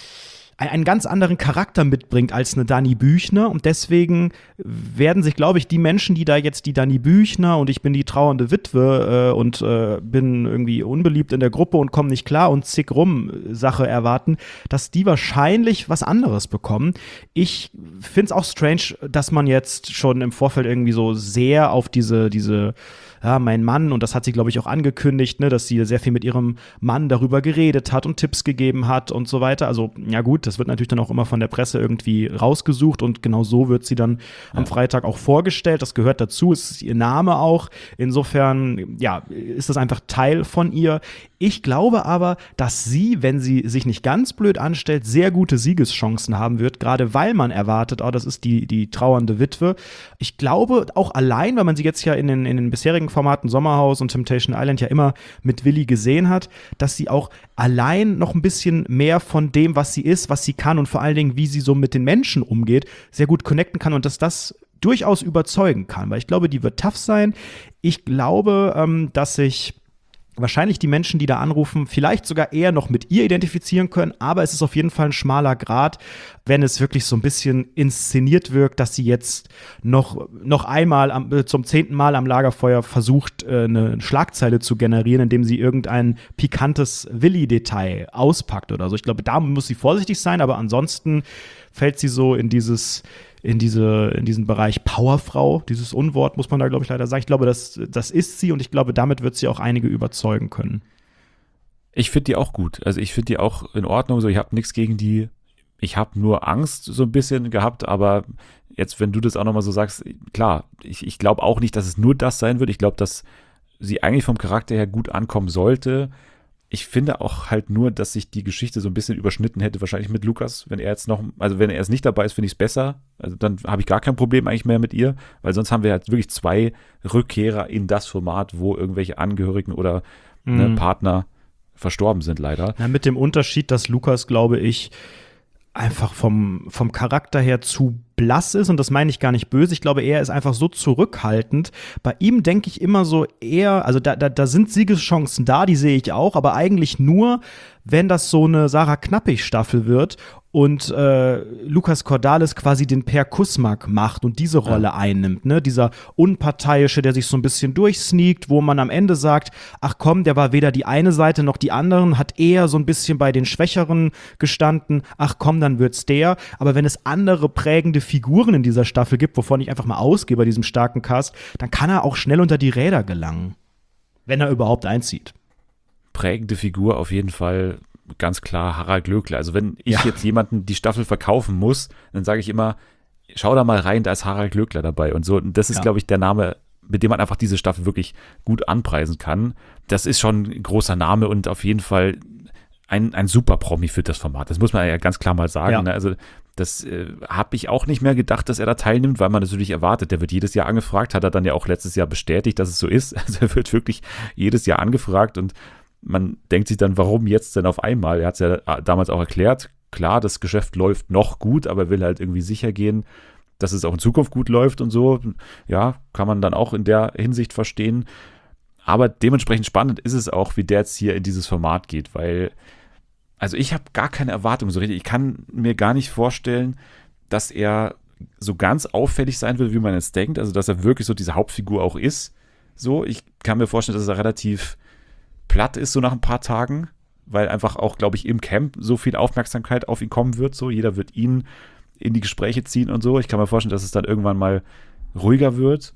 einen ganz anderen Charakter mitbringt als eine Dani Büchner, und deswegen werden sich, glaube ich, die Menschen, die da jetzt die Dani Büchner und ich bin die trauernde Witwe äh, und äh, bin irgendwie unbeliebt in der Gruppe und komme nicht klar und zick rum Sache erwarten, dass die wahrscheinlich was anderes bekommen. Ich finde es auch strange, dass man jetzt schon im Vorfeld irgendwie so sehr auf diese, diese ja, mein Mann, und das hat sie, glaube ich, auch angekündigt, ne, dass sie sehr viel mit ihrem Mann darüber geredet hat und Tipps gegeben hat und so weiter. Also, ja gut, das wird natürlich dann auch immer von der Presse irgendwie rausgesucht und genau so wird sie dann ja. am Freitag auch vorgestellt. Das gehört dazu, es ist ihr Name auch. Insofern, ja, ist das einfach Teil von ihr. Ich glaube aber, dass sie, wenn sie sich nicht ganz blöd anstellt, sehr gute Siegeschancen haben wird, gerade weil man erwartet, oh, das ist die, die trauernde Witwe. Ich glaube auch allein, weil man sie jetzt ja in den, in den bisherigen Formaten Sommerhaus und Temptation Island ja immer mit Willi gesehen hat, dass sie auch allein noch ein bisschen mehr von dem, was sie ist, was sie kann und vor allen Dingen, wie sie so mit den Menschen umgeht, sehr gut connecten kann und dass das durchaus überzeugen kann, weil ich glaube, die wird tough sein. Ich glaube, ähm, dass sich wahrscheinlich die Menschen, die da anrufen, vielleicht sogar eher noch mit ihr identifizieren können, aber es ist auf jeden Fall ein schmaler Grat, wenn es wirklich so ein bisschen inszeniert wirkt, dass sie jetzt noch, noch einmal am, äh, zum zehnten Mal am Lagerfeuer versucht, äh, eine Schlagzeile zu generieren, indem sie irgendein pikantes Willi-Detail auspackt oder so. Ich glaube, da muss sie vorsichtig sein, aber ansonsten fällt sie so in dieses in diese, in diesen Bereich Powerfrau, dieses Unwort muss man da, glaube ich, leider sagen. Ich glaube, das, das ist sie und ich glaube, damit wird sie auch einige überzeugen können. Ich finde die auch gut. Also ich finde die auch in Ordnung. So, ich habe nichts gegen die. Ich habe nur Angst so ein bisschen gehabt, aber jetzt, wenn du das auch nochmal so sagst, klar, ich, ich glaube auch nicht, dass es nur das sein wird. Ich glaube, dass sie eigentlich vom Charakter her gut ankommen sollte. Ich finde auch halt nur, dass sich die Geschichte so ein bisschen überschnitten hätte, wahrscheinlich mit Lukas, wenn er jetzt noch, also wenn er jetzt nicht dabei ist, finde ich es besser. Also dann habe ich gar kein Problem eigentlich mehr mit ihr, weil sonst haben wir halt wirklich zwei Rückkehrer in das Format, wo irgendwelche Angehörigen oder mhm. ne, Partner verstorben sind, leider. Ja, mit dem Unterschied, dass Lukas, glaube ich, einfach vom, vom Charakter her zu blass ist, und das meine ich gar nicht böse. Ich glaube, er ist einfach so zurückhaltend. Bei ihm denke ich immer so eher, also da, da, da sind Siegeschancen da, die sehe ich auch, aber eigentlich nur, wenn das so eine Sarah Knappig-Staffel wird und äh, Lukas Cordalis quasi den Per Kusmak macht und diese Rolle ja. einnimmt, ne? Dieser Unparteiische, der sich so ein bisschen durchsneakt, wo man am Ende sagt, ach komm, der war weder die eine Seite noch die anderen, hat eher so ein bisschen bei den Schwächeren gestanden, ach komm, dann wird's der. Aber wenn es andere prägende Figuren in dieser Staffel gibt, wovon ich einfach mal ausgehe bei diesem starken Cast, dann kann er auch schnell unter die Räder gelangen, wenn er überhaupt einzieht. Prägende Figur auf jeden Fall ganz klar Harald Glöckler. Also wenn ich ja. jetzt jemanden die Staffel verkaufen muss, dann sage ich immer, schau da mal rein, da ist Harald Glöckler dabei und so. Und das ist, ja. glaube ich, der Name, mit dem man einfach diese Staffel wirklich gut anpreisen kann. Das ist schon ein großer Name und auf jeden Fall ein, ein super Promi für das Format. Das muss man ja ganz klar mal sagen. Ja. Ne? Also das äh, habe ich auch nicht mehr gedacht, dass er da teilnimmt, weil man natürlich erwartet, der wird jedes Jahr angefragt, hat er dann ja auch letztes Jahr bestätigt, dass es so ist. Also er wird wirklich jedes Jahr angefragt und man denkt sich dann, warum jetzt denn auf einmal? Er hat es ja damals auch erklärt, klar, das Geschäft läuft noch gut, aber er will halt irgendwie sicher gehen, dass es auch in Zukunft gut läuft und so. Ja, kann man dann auch in der Hinsicht verstehen. Aber dementsprechend spannend ist es auch, wie der jetzt hier in dieses Format geht, weil, also ich habe gar keine Erwartung so richtig. Ich kann mir gar nicht vorstellen, dass er so ganz auffällig sein will, wie man jetzt denkt. Also, dass er wirklich so diese Hauptfigur auch ist. So, ich kann mir vorstellen, dass er relativ platt ist, so nach ein paar Tagen. weil einfach auch, glaube ich, im Camp so viel Aufmerksamkeit auf ihn kommen wird. So, jeder wird ihn in die Gespräche ziehen und so. Ich kann mir vorstellen, dass es dann irgendwann mal ruhiger wird.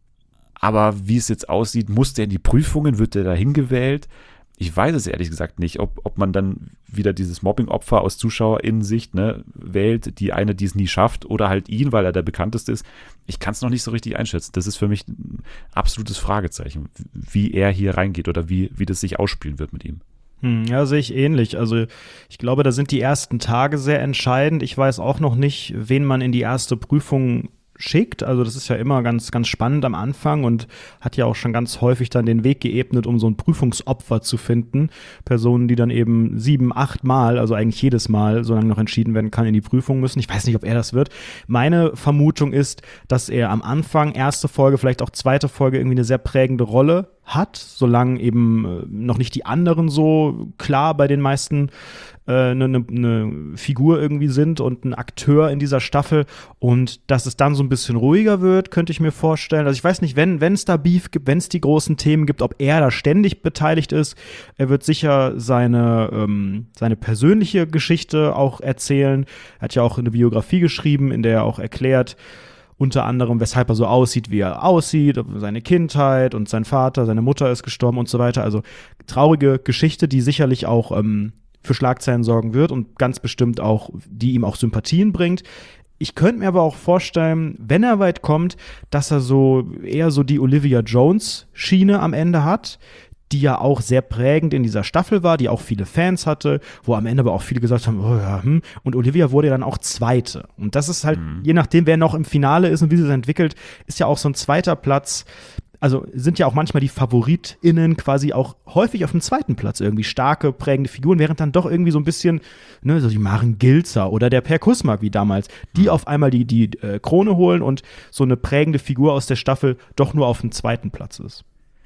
Aber wie es jetzt aussieht, muss der in die Prüfungen, wird der da hingewählt? Ich weiß es ehrlich gesagt nicht, ob, ob man dann wieder dieses Mobbing-Opfer aus ZuschauerInnen-Sicht ne, wählt, die eine, die es nie schafft, oder halt ihn, weil er der bekannteste ist. Ich kann es noch nicht so richtig einschätzen. Das ist für mich ein absolutes Fragezeichen, wie er hier reingeht oder wie, wie das sich ausspielen wird mit ihm. Hm, ja, sehe ich ähnlich. Also ich glaube, da sind die ersten Tage sehr entscheidend. Ich weiß auch noch nicht, wen man in die erste Prüfung schickt. Also das ist ja immer ganz, ganz spannend am Anfang und hat ja auch schon ganz häufig dann den Weg geebnet, um so ein Prüfungsopfer zu finden. Personen, die dann eben sieben, acht Mal, also eigentlich jedes Mal, solange noch entschieden werden kann, in die Prüfung müssen. Ich weiß nicht, ob er das wird. Meine Vermutung ist, dass er am Anfang, erste Folge, vielleicht auch zweite Folge, irgendwie eine sehr prägende Rolle hat, solange eben äh, noch nicht die anderen so klar bei den meisten eine äh, ne, ne Figur irgendwie sind und ein Akteur in dieser Staffel und dass es dann so ein bisschen ruhiger wird, könnte ich mir vorstellen. Also ich weiß nicht, wenn es da Beef gibt, wenn es die großen Themen gibt, ob er da ständig beteiligt ist. Er wird sicher seine, ähm, seine persönliche Geschichte auch erzählen. Er hat ja auch eine Biografie geschrieben, in der er auch erklärt, unter anderem, weshalb er so aussieht, wie er aussieht, seine Kindheit und sein Vater, seine Mutter ist gestorben und so weiter. Also traurige Geschichte, die sicherlich auch ähm, für Schlagzeilen sorgen wird und ganz bestimmt auch, die ihm auch Sympathien bringt. Ich könnte mir aber auch vorstellen, wenn er weit kommt, dass er so eher so die Olivia Jones-Schiene am Ende hat, die ja auch sehr prägend in dieser Staffel war, die auch viele Fans hatte, wo am Ende aber auch viele gesagt haben, oh ja, hm. Und Olivia wurde ja dann auch Zweite. Und das ist halt, mhm. je nachdem, wer noch im Finale ist und wie sie es entwickelt, ist ja auch so ein zweiter Platz. Also sind ja auch manchmal die FavoritInnen quasi auch häufig auf dem zweiten Platz irgendwie starke, prägende Figuren, während dann doch irgendwie so ein bisschen, ne, so die Maren Gilzer oder der Per Kusmak wie damals, die mhm. auf einmal die, die äh, Krone holen und so eine prägende Figur aus der Staffel doch nur auf dem zweiten Platz ist.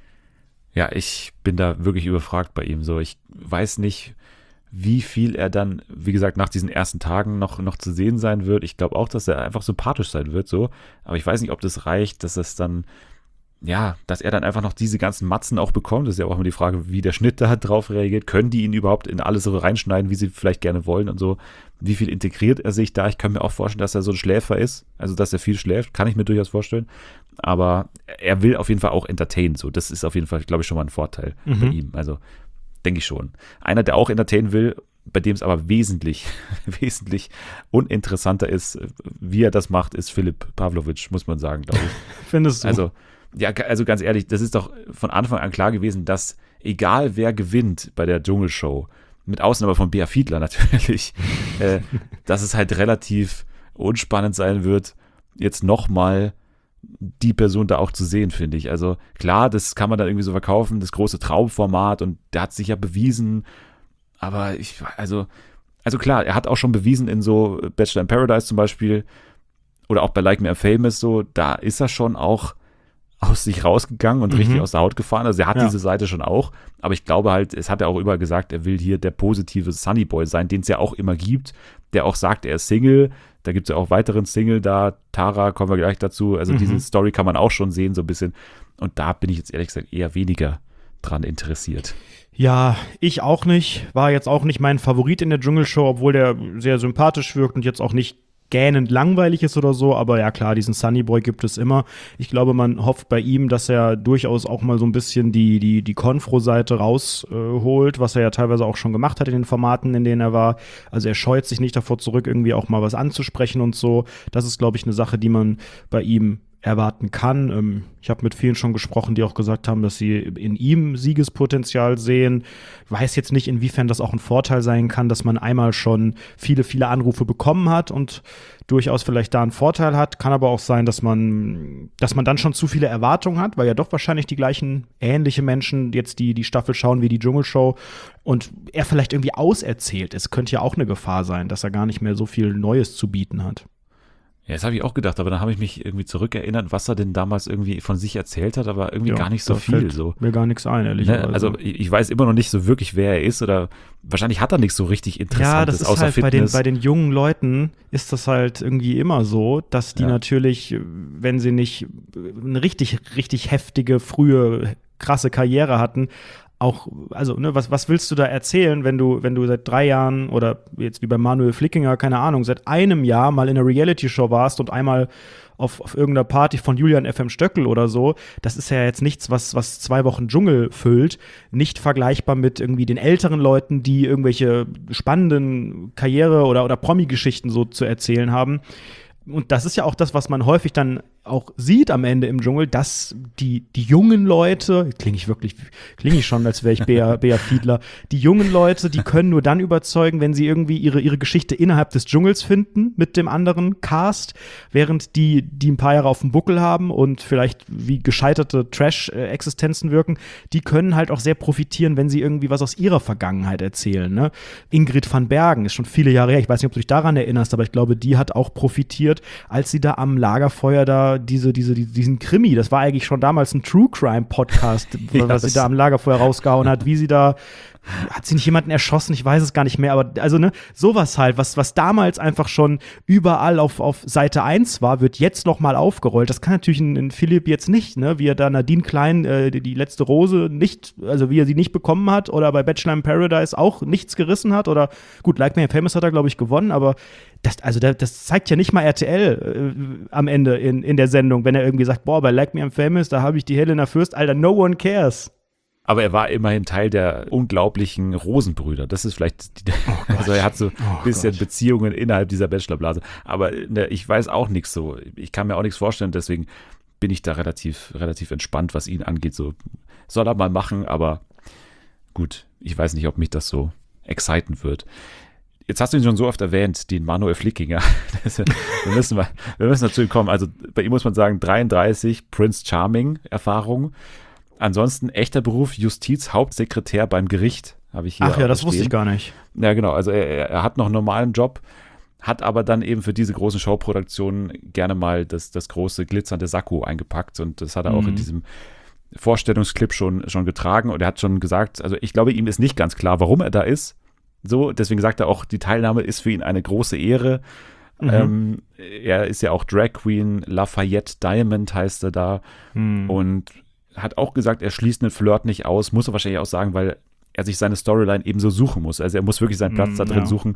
Ja, ich bin da wirklich überfragt bei ihm. So, ich weiß nicht, wie viel er dann, wie gesagt, nach diesen ersten Tagen noch, noch zu sehen sein wird. Ich glaube auch, dass er einfach sympathisch sein wird, so. Aber ich weiß nicht, ob das reicht, dass es dann, ja, dass er dann einfach noch diese ganzen Matzen auch bekommt. Das ist ja auch immer die Frage, wie der Schnitt da drauf reagiert. Können die ihn überhaupt in alles so reinschneiden, wie sie vielleicht gerne wollen und so? Wie viel integriert er sich da? Ich kann mir auch vorstellen, dass er so ein Schläfer ist. Also, dass er viel schläft, kann ich mir durchaus vorstellen. Aber er will auf jeden Fall auch entertainen. So, das ist auf jeden Fall, glaube ich, schon mal ein Vorteil mhm. bei ihm. Also, denke ich schon. Einer, der auch entertainen will, bei dem es aber wesentlich, wesentlich uninteressanter ist, wie er das macht, ist Philipp Pavlovic, muss man sagen, glaube ich. Findest du? Also, ja, also ganz ehrlich, das ist doch von Anfang an klar gewesen, dass egal wer gewinnt bei der Dschungelshow, mit Ausnahme von Bea Fiedler natürlich, äh, dass es halt relativ unspannend sein wird, jetzt nochmal die Person da auch zu sehen, finde ich. Also klar, das kann man dann irgendwie so verkaufen, das große Traumformat und der hat sich ja bewiesen, aber ich, also, also klar, er hat auch schon bewiesen in so Bachelor in Paradise zum Beispiel oder auch bei Like Me I'm Famous so, da ist er schon auch aus sich rausgegangen und mhm. richtig aus der Haut gefahren. Also er hat ja. diese Seite schon auch, aber ich glaube halt, es hat er auch überall gesagt, er will hier der positive Sunnyboy sein, den es ja auch immer gibt, der auch sagt, er ist Single. Da gibt es ja auch weiteren Single da, Tara, kommen wir gleich dazu. Also mhm. diese Story kann man auch schon sehen, so ein bisschen. Und da bin ich jetzt ehrlich gesagt eher weniger dran interessiert. Ja, ich auch nicht. War jetzt auch nicht mein Favorit in der Dschungelshow, obwohl der sehr sympathisch wirkt und jetzt auch nicht gähnend langweilig ist oder so, aber ja klar, diesen Sunnyboy gibt es immer. Ich glaube, man hofft bei ihm, dass er durchaus auch mal so ein bisschen die, die, die Konfro-Seite rausholt, äh, was er ja teilweise auch schon gemacht hat in den Formaten, in denen er war. Also er scheut sich nicht davor zurück, irgendwie auch mal was anzusprechen und so. Das ist, glaube ich, eine Sache, die man bei ihm erwarten kann. Ähm, ich habe mit vielen schon gesprochen, die auch gesagt haben, dass sie in ihm Siegespotenzial sehen. Weiß jetzt nicht, inwiefern das auch ein Vorteil sein kann, dass man einmal schon viele, viele Anrufe bekommen hat und durchaus vielleicht da einen Vorteil hat. Kann aber auch sein, dass man, dass man dann schon zu viele Erwartungen hat, weil ja doch wahrscheinlich die gleichen ähnliche Menschen jetzt die, die Staffel schauen wie die Dschungelshow und er vielleicht irgendwie auserzählt ist. Könnte ja auch eine Gefahr sein, dass er gar nicht mehr so viel Neues zu bieten hat. Ja, das habe ich auch gedacht, aber dann habe ich mich irgendwie zurückerinnert, was er denn damals irgendwie von sich erzählt hat, aber irgendwie ja, gar nicht so viel. So. Mir gar nichts ein, ehrlich gesagt. Ne? Also ich weiß immer noch nicht so wirklich, wer er ist oder wahrscheinlich hat er nichts so richtig Interessantes ja, das ist außer halt Fitness. Bei den, bei den jungen Leuten ist das halt irgendwie immer so, dass die ja. natürlich, wenn sie nicht eine richtig, richtig heftige, frühe, krasse Karriere hatten, auch, also, ne, was, was willst du da erzählen, wenn du, wenn du seit drei Jahren oder jetzt wie bei Manuel Flickinger, keine Ahnung, seit einem Jahr mal in einer Reality-Show warst und einmal auf, auf irgendeiner Party von Julian F M Stöckel oder so, das ist ja jetzt nichts, was, was zwei Wochen Dschungel füllt, nicht vergleichbar mit irgendwie den älteren Leuten, die irgendwelche spannenden Karriere- oder, oder Promi-Geschichten so zu erzählen haben. Und das ist ja auch das, was man häufig dann auch sieht am Ende im Dschungel, dass die, die jungen Leute, klinge ich wirklich, klinge ich schon, als wäre ich Bea, Bea Fiedler, die jungen Leute, die können nur dann überzeugen, wenn sie irgendwie ihre, ihre Geschichte innerhalb des Dschungels finden mit dem anderen Cast, während die, die ein paar Jahre auf dem Buckel haben und vielleicht wie gescheiterte Trash-Existenzen wirken, die können halt auch sehr profitieren, wenn sie irgendwie was aus ihrer Vergangenheit erzählen. Ne? Ingrid van Bergen ist schon viele Jahre her, ich weiß nicht, ob du dich daran erinnerst, aber ich glaube, die hat auch profitiert, als sie da am Lagerfeuer da diese, diese, diesen Krimi, das war eigentlich schon damals ein True-Crime-Podcast, ja, was sie da am Lagerfeuer rausgehauen hat, wie sie da, hat sie nicht jemanden erschossen, ich weiß es gar nicht mehr, aber also ne, sowas halt, was, was damals einfach schon überall auf, auf Seite eins war, wird jetzt noch mal aufgerollt. Das kann natürlich ein, ein Philipp jetzt nicht, ne, wie er da Nadine Klein, äh, die, die letzte Rose nicht, also wie er sie nicht bekommen hat oder bei Bachelor in Paradise auch nichts gerissen hat oder gut, Like Me and Famous hat er, glaube ich, gewonnen, aber das, also das zeigt ja nicht mal R T L äh, am Ende in, in der Sendung, wenn er irgendwie sagt, boah, bei Like Me and Famous, da habe ich die Helena Fürst, Alter, no one cares. Aber er war immerhin Teil der unglaublichen Rosenbrüder. Das ist vielleicht, die, oh also er hat so ein oh bisschen Gott. Beziehungen innerhalb dieser Bachelorblase. Aber ne, ich weiß auch nichts so. Ich kann mir auch nichts vorstellen, deswegen bin ich da relativ, relativ entspannt, was ihn angeht. So soll er mal machen, aber gut, ich weiß nicht, ob mich das so exciten wird. Jetzt hast du ihn schon so oft erwähnt, den Manuel Flickinger. wir, müssen mal, wir müssen dazu kommen. Also bei ihm muss man sagen, dreiunddreißig, Prince Charming Erfahrung. Ansonsten echter Beruf, Justizhauptsekretär beim Gericht, habe ich hier. Ach ja, das stehen. wusste ich gar nicht. Ja, genau. Also er, er hat noch einen normalen Job, hat aber dann eben für diese großen Showproduktionen gerne mal das, das große glitzernde Sakko eingepackt und das hat er mhm. auch in diesem Vorstellungsclip schon, schon getragen und er hat schon gesagt, also ich glaube, ihm ist nicht ganz klar, warum er da ist. So, deswegen sagt er auch, die Teilnahme ist für ihn eine große Ehre. Mhm. Ähm, er ist ja auch Drag Queen, Lafayette Diamond heißt er da mhm. und hat auch gesagt, er schließt einen Flirt nicht aus, muss er wahrscheinlich auch sagen, weil er sich seine Storyline eben so suchen muss. Also er muss wirklich seinen Platz mm, da drin ja. suchen.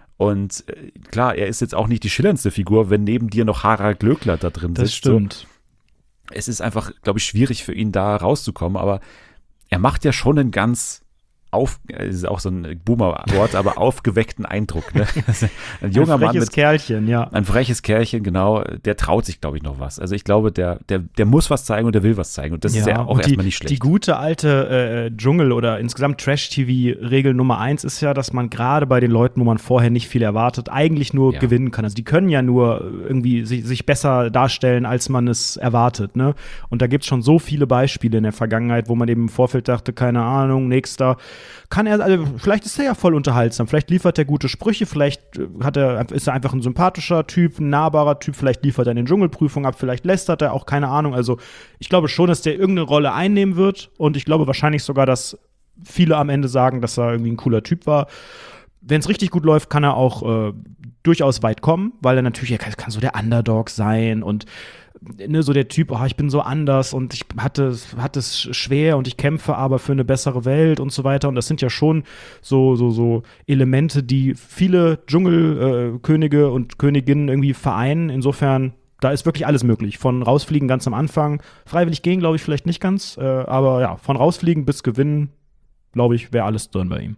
Und äh, klar, er ist jetzt auch nicht die schillerndste Figur, wenn neben dir noch Harald Glöckler da drin das sitzt. Das stimmt. So. Es ist einfach, glaube ich, schwierig für ihn da rauszukommen, aber er macht ja schon einen ganz auf, das ist auch so ein Boomer-Wort, aber aufgeweckten Eindruck. Ne? Ein junger ein freches Mann mit, Kerlchen, ja. Ein freches Kerlchen, genau, der traut sich, glaube ich, noch was. Also ich glaube, der, der, der muss was zeigen und der will was zeigen und das ja, ist ja auch erstmal nicht schlecht. Die gute alte äh, Dschungel- oder insgesamt Trash-T V-Regel Nummer eins ist ja, dass man gerade bei den Leuten, wo man vorher nicht viel erwartet, eigentlich nur ja. gewinnen kann. Also die können ja nur irgendwie sich, sich besser darstellen, als man es erwartet. Ne? Und da gibt es schon so viele Beispiele in der Vergangenheit, wo man eben im Vorfeld dachte, keine Ahnung, nächster kann er, also vielleicht ist er ja voll unterhaltsam, vielleicht liefert er gute Sprüche, vielleicht hat er, ist er einfach ein sympathischer Typ, ein nahbarer Typ, vielleicht liefert er eine Dschungelprüfung ab, vielleicht lästert er auch, keine Ahnung. Also ich glaube schon, dass der irgendeine Rolle einnehmen wird und ich glaube wahrscheinlich sogar, dass viele am Ende sagen, dass er irgendwie ein cooler Typ war. Wenn es richtig gut läuft, kann er auch äh, durchaus weit kommen, weil er natürlich, er kann, kann so der Underdog sein und ne, so der Typ, oh, ich bin so anders und ich hatte, hatte es schwer und ich kämpfe aber für eine bessere Welt und so weiter. Und das sind ja schon so, so, so Elemente, die viele Dschungelkönige äh, und Königinnen irgendwie vereinen. Insofern, da ist wirklich alles möglich. Von rausfliegen ganz am Anfang, freiwillig gehen, glaube ich, vielleicht nicht ganz, äh, aber ja, von rausfliegen bis gewinnen, glaube ich, wäre alles drin bei ihm.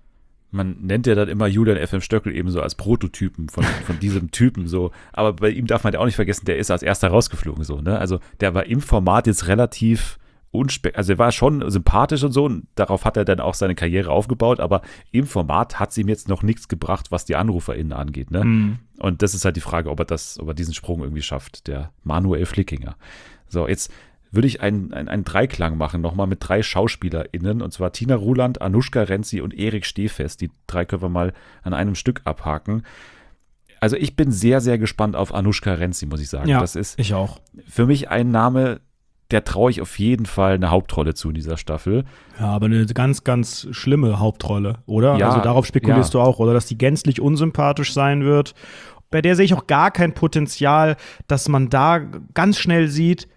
Man nennt ja dann immer Julian F M Stöckel eben so als Prototypen von, von diesem Typen so. Aber bei ihm darf man ja auch nicht vergessen, der ist als erster rausgeflogen so, ne? Also der war im Format jetzt relativ unspek, also er war schon sympathisch und so und darauf hat er dann auch seine Karriere aufgebaut, aber im Format hat es ihm jetzt noch nichts gebracht, was die AnruferInnen angeht, ne? Mhm. Und das ist halt die Frage, ob er das, ob er diesen Sprung irgendwie schafft, der Manuel Flickinger. So, jetzt würde ich einen, einen, einen Dreiklang machen, nochmal mit drei SchauspielerInnen, und zwar Tina Ruland, Anushka Renzi und Erik Stehfest. Die drei können wir mal an einem Stück abhaken. Also ich bin sehr, sehr gespannt auf Anushka Renzi, muss ich sagen. Ja, das ist ich auch. Für mich ein Name, der traue ich auf jeden Fall eine Hauptrolle zu in dieser Staffel. Ja, aber eine ganz, ganz schlimme Hauptrolle, oder? Ja, also darauf spekulierst ja. du auch, oder? Dass die gänzlich unsympathisch sein wird. Bei der sehe ich auch gar kein Potenzial, dass man da ganz schnell sieht,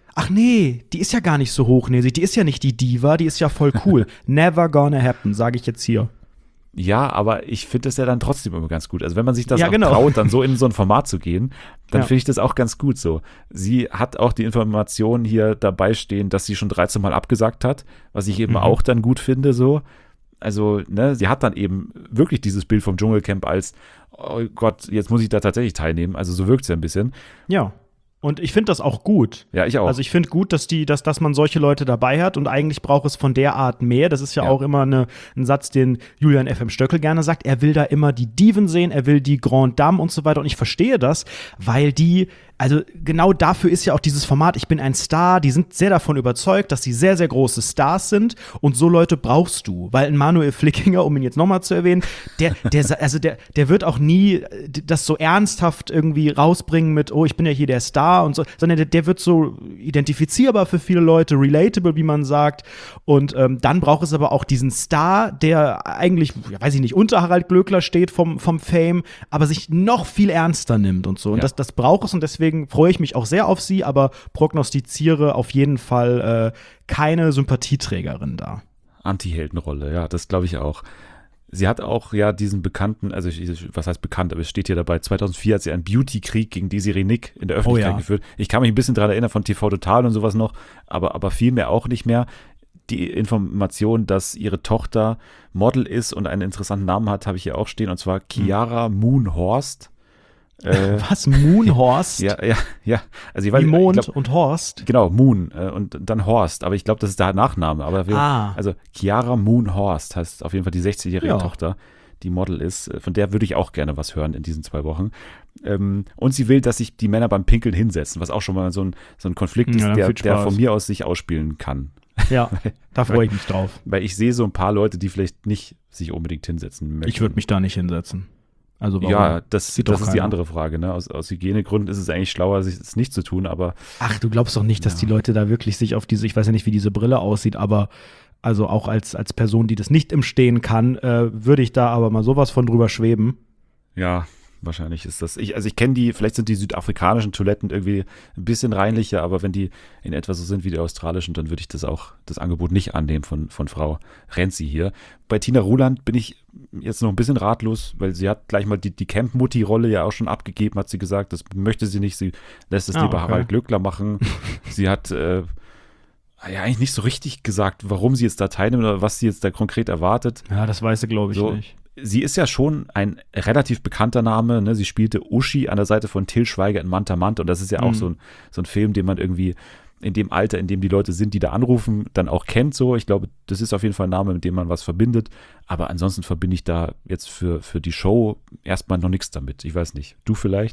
Ach nee, die ist ja gar nicht so hochnäsig. Die ist ja nicht die Diva, die ist ja voll cool. Never gonna happen, sage ich jetzt hier. Ja, aber ich finde das ja dann trotzdem immer ganz gut. Also wenn man sich das Ja, auch genau. traut, dann so in so ein Format zu gehen, dann Ja. finde ich das auch ganz gut so. Sie hat auch die Information hier dabei stehen, dass sie schon dreizehn Mal abgesagt hat, was ich eben Mhm. auch dann gut finde so. Also, ne, sie hat dann eben wirklich dieses Bild vom Dschungelcamp als, oh Gott, jetzt muss ich da tatsächlich teilnehmen. Also so wirkt es ja ein bisschen. Ja. Und ich finde das auch gut. Ja, ich auch. Also ich finde gut, dass die, dass, dass man solche Leute dabei hat und eigentlich braucht es von der Art mehr. Das ist ja, Ja. auch immer eine, ein Satz, den Julian F M. Stöckel gerne sagt. Er will da immer die Diven sehen, er will die Grand Dame und so weiter. Und ich verstehe das, weil die, also genau dafür ist ja auch dieses Format, ich bin ein Star, die sind sehr davon überzeugt, dass sie sehr, sehr große Stars sind und so Leute brauchst du. Weil ein Manuel Flickinger, um ihn jetzt nochmal zu erwähnen, der, der, also der, der wird auch nie das so ernsthaft irgendwie rausbringen mit, oh, ich bin ja hier der Star und so, sondern der, der wird so identifizierbar für viele Leute, relatable, wie man sagt. Und ähm, dann braucht es aber auch diesen Star, der eigentlich, ja, weiß ich nicht, unter Harald Glöckler steht vom, vom Fame, aber sich noch viel ernster nimmt und so. Und Ja. das, das braucht es und deswegen freue ich mich auch sehr auf sie, aber prognostiziere auf jeden Fall äh, keine Sympathieträgerin da. Anti-Heldenrolle, ja, das glaube ich auch. Sie hat auch ja diesen bekannten, also ich, was heißt bekannt, aber es steht hier dabei, zweitausendvier hat sie einen Beauty-Krieg gegen Desiree Nick in der Öffentlichkeit Oh ja. geführt. Ich kann mich ein bisschen daran erinnern von T V Total und sowas noch, aber, aber viel mehr auch nicht mehr. Die Information, dass ihre Tochter Model ist und einen interessanten Namen hat, habe ich hier auch stehen, und zwar Chiara Moon-Horst. Äh, Was? Moonhorst? ja, ja, ja. Also ich weiß, Wie Mond ich glaub, und Horst? genau, Moon äh, und dann Horst, aber ich glaube, das ist der Nachname. Aber wir, Ah. also Chiara Moon Horst heißt auf jeden Fall die sechzigjährige Ja. Tochter, die Model ist. Von der würde ich auch gerne was hören in diesen zwei Wochen. Ähm, und sie will, dass sich die Männer beim Pinkeln hinsetzen, was auch schon mal so ein, so ein Konflikt Ja, ist, dann der, viel der Spaß. von mir aus sich ausspielen kann. Ja, da freue ich mich drauf. Weil ich sehe so ein paar Leute, die vielleicht nicht sich unbedingt hinsetzen möchten. Ich würde mich da nicht hinsetzen. Also warum? Ja, das, Sieht das doch ist die keiner. andere Frage. Ne? Aus, aus Hygienegründen ist es eigentlich schlauer, sich es nicht zu tun, aber Ach, du glaubst doch nicht, dass Ja. die Leute da wirklich sich auf diese, ich weiß ja nicht, wie diese Brille aussieht, aber also auch als, als Person, die das nicht im Stehen kann, äh, würde ich da aber mal sowas von drüber schweben. ja, wahrscheinlich ist das. Ich, also ich kenne die, vielleicht sind die südafrikanischen Toiletten irgendwie ein bisschen reinlicher, aber wenn die in etwa so sind wie die australischen, dann würde ich das auch, das Angebot nicht annehmen von, von Frau Renzi hier. Bei Tina Ruland bin ich jetzt noch ein bisschen ratlos, weil sie hat gleich mal die, die Camp-Mutti-Rolle ja auch schon abgegeben, hat sie gesagt, das möchte sie nicht, sie lässt es Ah, lieber okay. Harald Glöckler machen. Sie hat äh, ja eigentlich nicht so richtig gesagt, warum sie jetzt da teilnimmt oder was sie jetzt da konkret erwartet. Ja, das weiß ich, glaube ich, So, nicht. sie ist ja schon ein relativ bekannter Name. Ne? Sie spielte Uschi an der Seite von Till Schweiger in Manta Manta. Und das ist ja auch Mhm. so, ein, so ein Film, den man irgendwie in dem Alter, in dem die Leute sind, die da anrufen, dann auch kennt. So, ich glaube, das ist auf jeden Fall ein Name, mit dem man was verbindet. Aber ansonsten verbinde ich da jetzt für, für die Show erstmal noch nichts damit. Ich weiß nicht. Du vielleicht?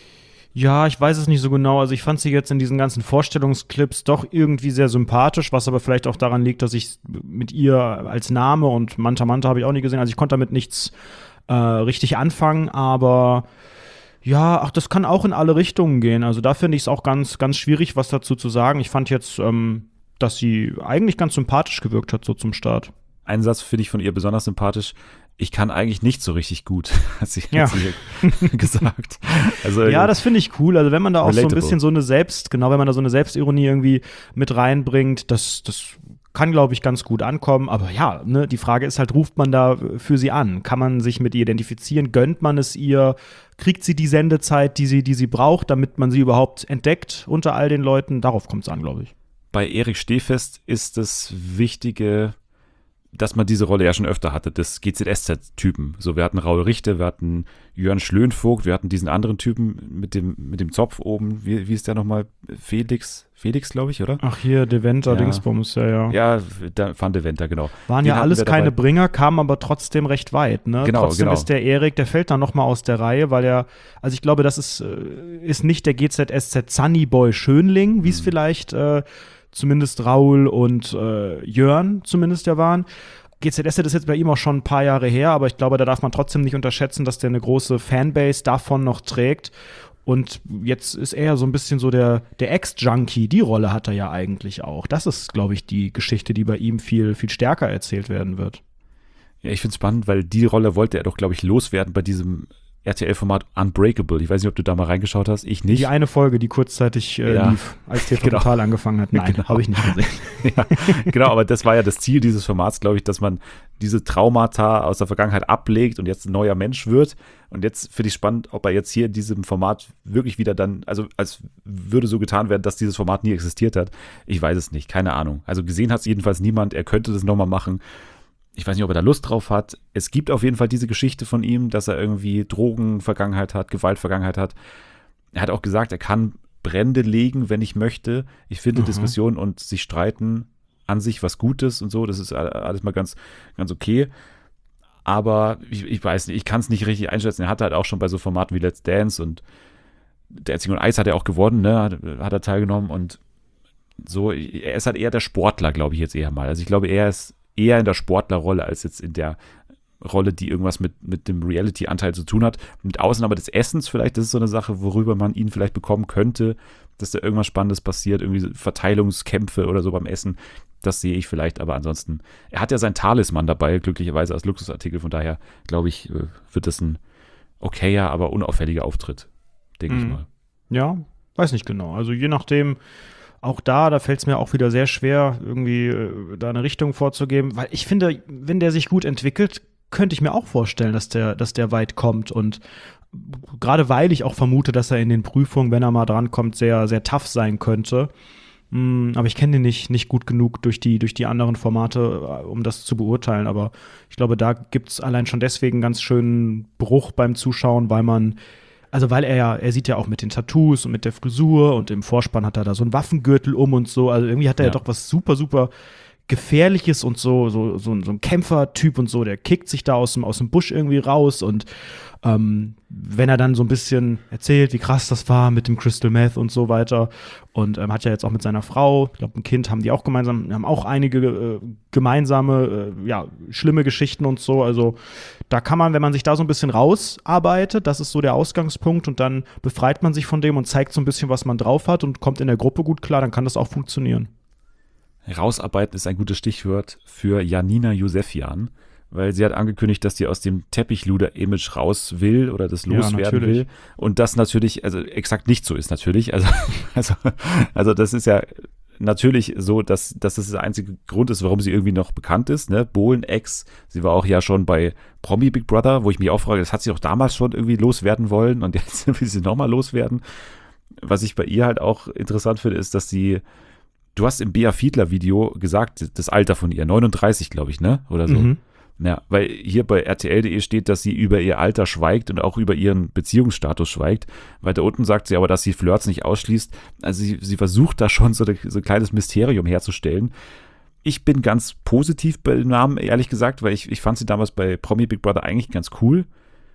Ja, ich weiß es nicht so genau. Also ich fand sie jetzt in diesen ganzen Vorstellungsclips doch irgendwie sehr sympathisch, was aber vielleicht auch daran liegt, dass ich mit ihr als Name und Manta Manta habe ich auch nie gesehen. Also ich konnte damit nichts äh, richtig anfangen, aber ja, ach, das kann auch in alle Richtungen gehen. Also da finde ich es auch ganz, ganz schwierig, was dazu zu sagen. Ich fand jetzt, ähm, dass sie eigentlich ganz sympathisch gewirkt hat, so zum Start. Einen Satz finde ich von ihr besonders sympathisch. Ich kann eigentlich nicht so richtig gut, hat sie, Ja. hat sie gesagt. Also, Ja, das finde ich cool. Also wenn man da auch so ein Relatable. bisschen so eine Selbst, genau, wenn man da so eine Selbstironie irgendwie mit reinbringt, das, das kann, glaube ich, ganz gut ankommen. Aber ja, ne, die Frage ist halt, ruft man da für sie an? Kann man sich mit ihr identifizieren? Gönnt man es ihr? Kriegt sie die Sendezeit, die sie, die sie braucht, damit man sie überhaupt entdeckt unter all den Leuten? Darauf kommt es an, glaube ich. Bei Erik Stehfest ist das Wichtige, dass man diese Rolle ja schon öfter hatte, des G Z S Z-Typen. So, wir hatten Raul Richter, wir hatten Jörn Schlönvogt, wir hatten diesen anderen Typen mit dem, mit dem Zopf oben. Wie, wie ist der nochmal? Felix, Felix, glaube ich, oder? Ach hier, Deventer, Ja. Dingsbums, ja, ja. Ja, da Van de Venter, genau. Waren Den ja hatten alles wir keine dabei. Bringer, kamen aber trotzdem recht weit. Ne? Genau, trotzdem genau. ist der Erik, der fällt dann noch mal aus der Reihe, weil er, also ich glaube, das ist, äh, ist nicht der G Z S Z Sunnyboy Schönling, wie es Mhm. vielleicht äh, zumindest Raul und äh, Jörn zumindest ja waren. G Z S Z ist jetzt bei ihm auch schon ein paar Jahre her, aber ich glaube, da darf man trotzdem nicht unterschätzen, dass der eine große Fanbase davon noch trägt. Und jetzt ist er so ein bisschen so der, der Ex-Junkie. Die Rolle hat er ja eigentlich auch. Das ist, glaube ich, die Geschichte, die bei ihm viel, viel stärker erzählt werden wird. Ja, ich finde es spannend, weil die Rolle wollte er doch, glaube ich, loswerden bei diesem R T L-Format Unbreakable. Ich weiß nicht, ob du da mal reingeschaut hast. Ich nicht. Die eine Folge, die kurzzeitig äh, ja. lief, als T V genau. Total angefangen hat. Nein, genau. Habe ich nicht gesehen. Ja, genau, aber das war ja das Ziel dieses Formats, glaube ich, dass man diese Traumata aus der Vergangenheit ablegt und jetzt ein neuer Mensch wird. Und jetzt finde ich spannend, ob er jetzt hier in diesem Format wirklich wieder dann, also als würde so getan werden, dass dieses Format nie existiert hat. Ich weiß es nicht, keine Ahnung. Also gesehen hat es jedenfalls niemand. Er könnte das nochmal machen. Ich weiß nicht, ob er da Lust drauf hat. Es gibt auf jeden Fall diese Geschichte von ihm, dass er irgendwie Drogenvergangenheit hat, Gewaltvergangenheit hat. Er hat auch gesagt, er kann Brände legen, wenn ich möchte. Ich finde mhm. Diskussionen und sich streiten an sich was Gutes und so. Das ist alles mal ganz, ganz okay. Aber ich, ich weiß nicht, ich kann es nicht richtig einschätzen. Er hat halt auch schon bei so Formaten wie Let's Dance und Dancing on Ice hat er auch gewonnen, ne? Hat, hat er teilgenommen und so. Er ist halt eher der Sportler, glaube ich jetzt eher mal. Also ich glaube, er ist eher in der Sportlerrolle als jetzt in der Rolle, die irgendwas mit, mit dem Reality-Anteil zu tun hat. Mit Ausnahme des Essens vielleicht, das ist so eine Sache, worüber man ihn vielleicht bekommen könnte, dass da irgendwas Spannendes passiert, irgendwie Verteilungskämpfe oder so beim Essen. Das sehe ich vielleicht, aber ansonsten, er hat ja seinen Talisman dabei, glücklicherweise als Luxusartikel, von daher, glaube ich, wird das ein okayer, aber unauffälliger Auftritt, denke mhm. ich mal. Ja, weiß nicht genau. Also je nachdem, auch da, da fällt es mir auch wieder sehr schwer, irgendwie äh, da eine Richtung vorzugeben, weil ich finde, wenn der sich gut entwickelt, könnte ich mir auch vorstellen, dass der, dass der weit kommt und gerade weil ich auch vermute, dass er in den Prüfungen, wenn er mal drankommt, sehr, sehr tough sein könnte. Mm, aber ich kenne den nicht, nicht gut genug durch die, durch die anderen Formate, um das zu beurteilen. Aber ich glaube, da gibt es allein schon deswegen einen ganz schönen Bruch beim Zuschauen, weil man Also weil er ja, er sieht ja auch mit den Tattoos und mit der Frisur und im Vorspann hat er da so einen Waffengürtel um und so. Also irgendwie hat er ja, ja doch was super, super Gefährliches und so, so, so, so ein Kämpfertyp und so, der kickt sich da aus dem, aus dem Busch irgendwie raus und ähm, wenn er dann so ein bisschen erzählt, wie krass das war mit dem Crystal Meth und so weiter und ähm, hat ja jetzt auch mit seiner Frau, ich glaube ein Kind haben die auch gemeinsam, haben auch einige äh, gemeinsame, äh, ja, schlimme Geschichten und so, also da kann man, wenn man sich da so ein bisschen rausarbeitet, das ist so der Ausgangspunkt und dann befreit man sich von dem und zeigt so ein bisschen, was man drauf hat und kommt in der Gruppe gut klar, dann kann das auch funktionieren. Rausarbeiten ist ein gutes Stichwort für Janina Josefian, weil sie hat angekündigt, dass sie aus dem Teppichluder-Image raus will oder das loswerden ja, will. Und das natürlich, also exakt nicht so ist natürlich. Also, also, also das ist ja natürlich so, dass, dass das der einzige Grund ist, warum sie irgendwie noch bekannt ist. Ne? Bohlen-Ex, sie war auch ja schon bei Promi Big Brother, wo ich mich auch frage, das hat sie auch damals schon irgendwie loswerden wollen und jetzt will sie nochmal loswerden. Was ich bei ihr halt auch interessant finde, ist, dass sie Du hast im Bea Fiedler-Video gesagt, das Alter von ihr, neununddreißig, glaube ich, ne? Oder so. Mhm. Ja, weil hier bei R T L punkt de steht, dass sie über ihr Alter schweigt und auch über ihren Beziehungsstatus schweigt. Weiter unten sagt sie aber, dass sie Flirts nicht ausschließt. Also sie, sie versucht da schon so, so ein kleines Mysterium herzustellen. Ich bin ganz positiv bei dem Namen, ehrlich gesagt, weil ich, ich fand sie damals bei Promi Big Brother eigentlich ganz cool.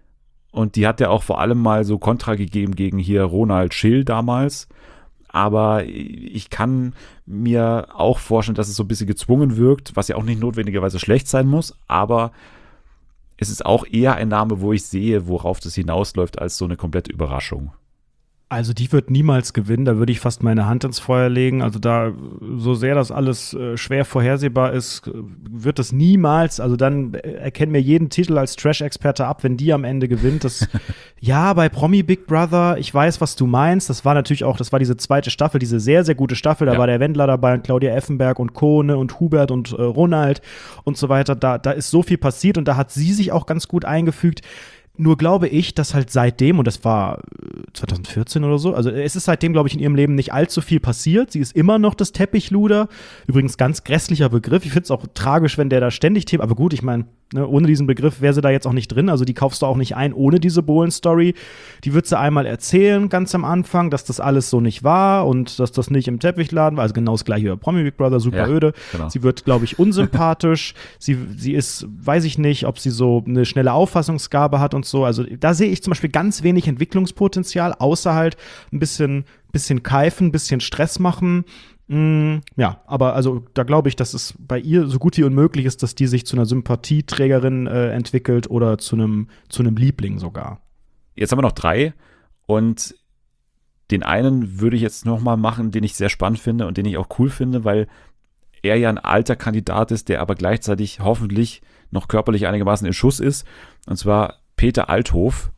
Und die hat ja auch vor allem mal so Kontra gegeben gegen hier Ronald Schill damals. Aber ich kann mir auch vorstellen, dass es so ein bisschen gezwungen wirkt, was ja auch nicht notwendigerweise schlecht sein muss, aber es ist auch eher ein Name, wo ich sehe, worauf das hinausläuft, als so eine komplette Überraschung. Also die wird niemals gewinnen, da würde ich fast meine Hand ins Feuer legen. Also da, so sehr das alles äh, schwer vorhersehbar ist, wird das niemals, also dann erkennen wir jeden Titel als Trash-Experte ab, wenn die am Ende gewinnt. Das, ja, bei Promi Big Brother, ich weiß, was du meinst, das war natürlich auch, das war diese zweite Staffel, diese sehr, sehr gute Staffel, da ja. war der Wendler dabei und Claudia Effenberg und Kohne und Hubert und äh, Ronald und so weiter. Da, da ist so viel passiert und da hat sie sich auch ganz gut eingefügt. Nur glaube ich, dass halt seitdem, und das war zwanzig vierzehn oder so, also es ist seitdem, glaube ich, in ihrem Leben nicht allzu viel passiert. Sie ist immer noch das Teppichluder. Übrigens ganz grässlicher Begriff. Ich finde es auch tragisch, wenn der da ständig Thema, aber gut, ich meine, ne, ohne diesen Begriff wäre sie da jetzt auch nicht drin. Also die kaufst du auch nicht ein ohne diese Bohlen-Story. Die wird sie einmal erzählen, ganz am Anfang, dass das alles so nicht war und dass das nicht im Teppichladen war. Also genau das gleiche über Promi Big Brother, super ja, öde. Genau. Sie wird, glaube ich, unsympathisch. sie, sie ist, weiß ich nicht, ob sie so eine schnelle Auffassungsgabe hat und so. Also da sehe ich zum Beispiel ganz wenig Entwicklungspotenzial, außer halt ein bisschen, bisschen keifen, ein bisschen Stress machen. Mm, ja, aber also da glaube ich, dass es bei ihr so gut wie unmöglich ist, dass die sich zu einer Sympathieträgerin äh, entwickelt oder zu einem zu einem Liebling sogar. Jetzt haben wir noch drei und den einen würde ich jetzt noch mal machen, den ich sehr spannend finde und den ich auch cool finde, weil er ja ein alter Kandidat ist, der aber gleichzeitig hoffentlich noch körperlich einigermaßen in Schuss ist, und zwar Peter Althoff.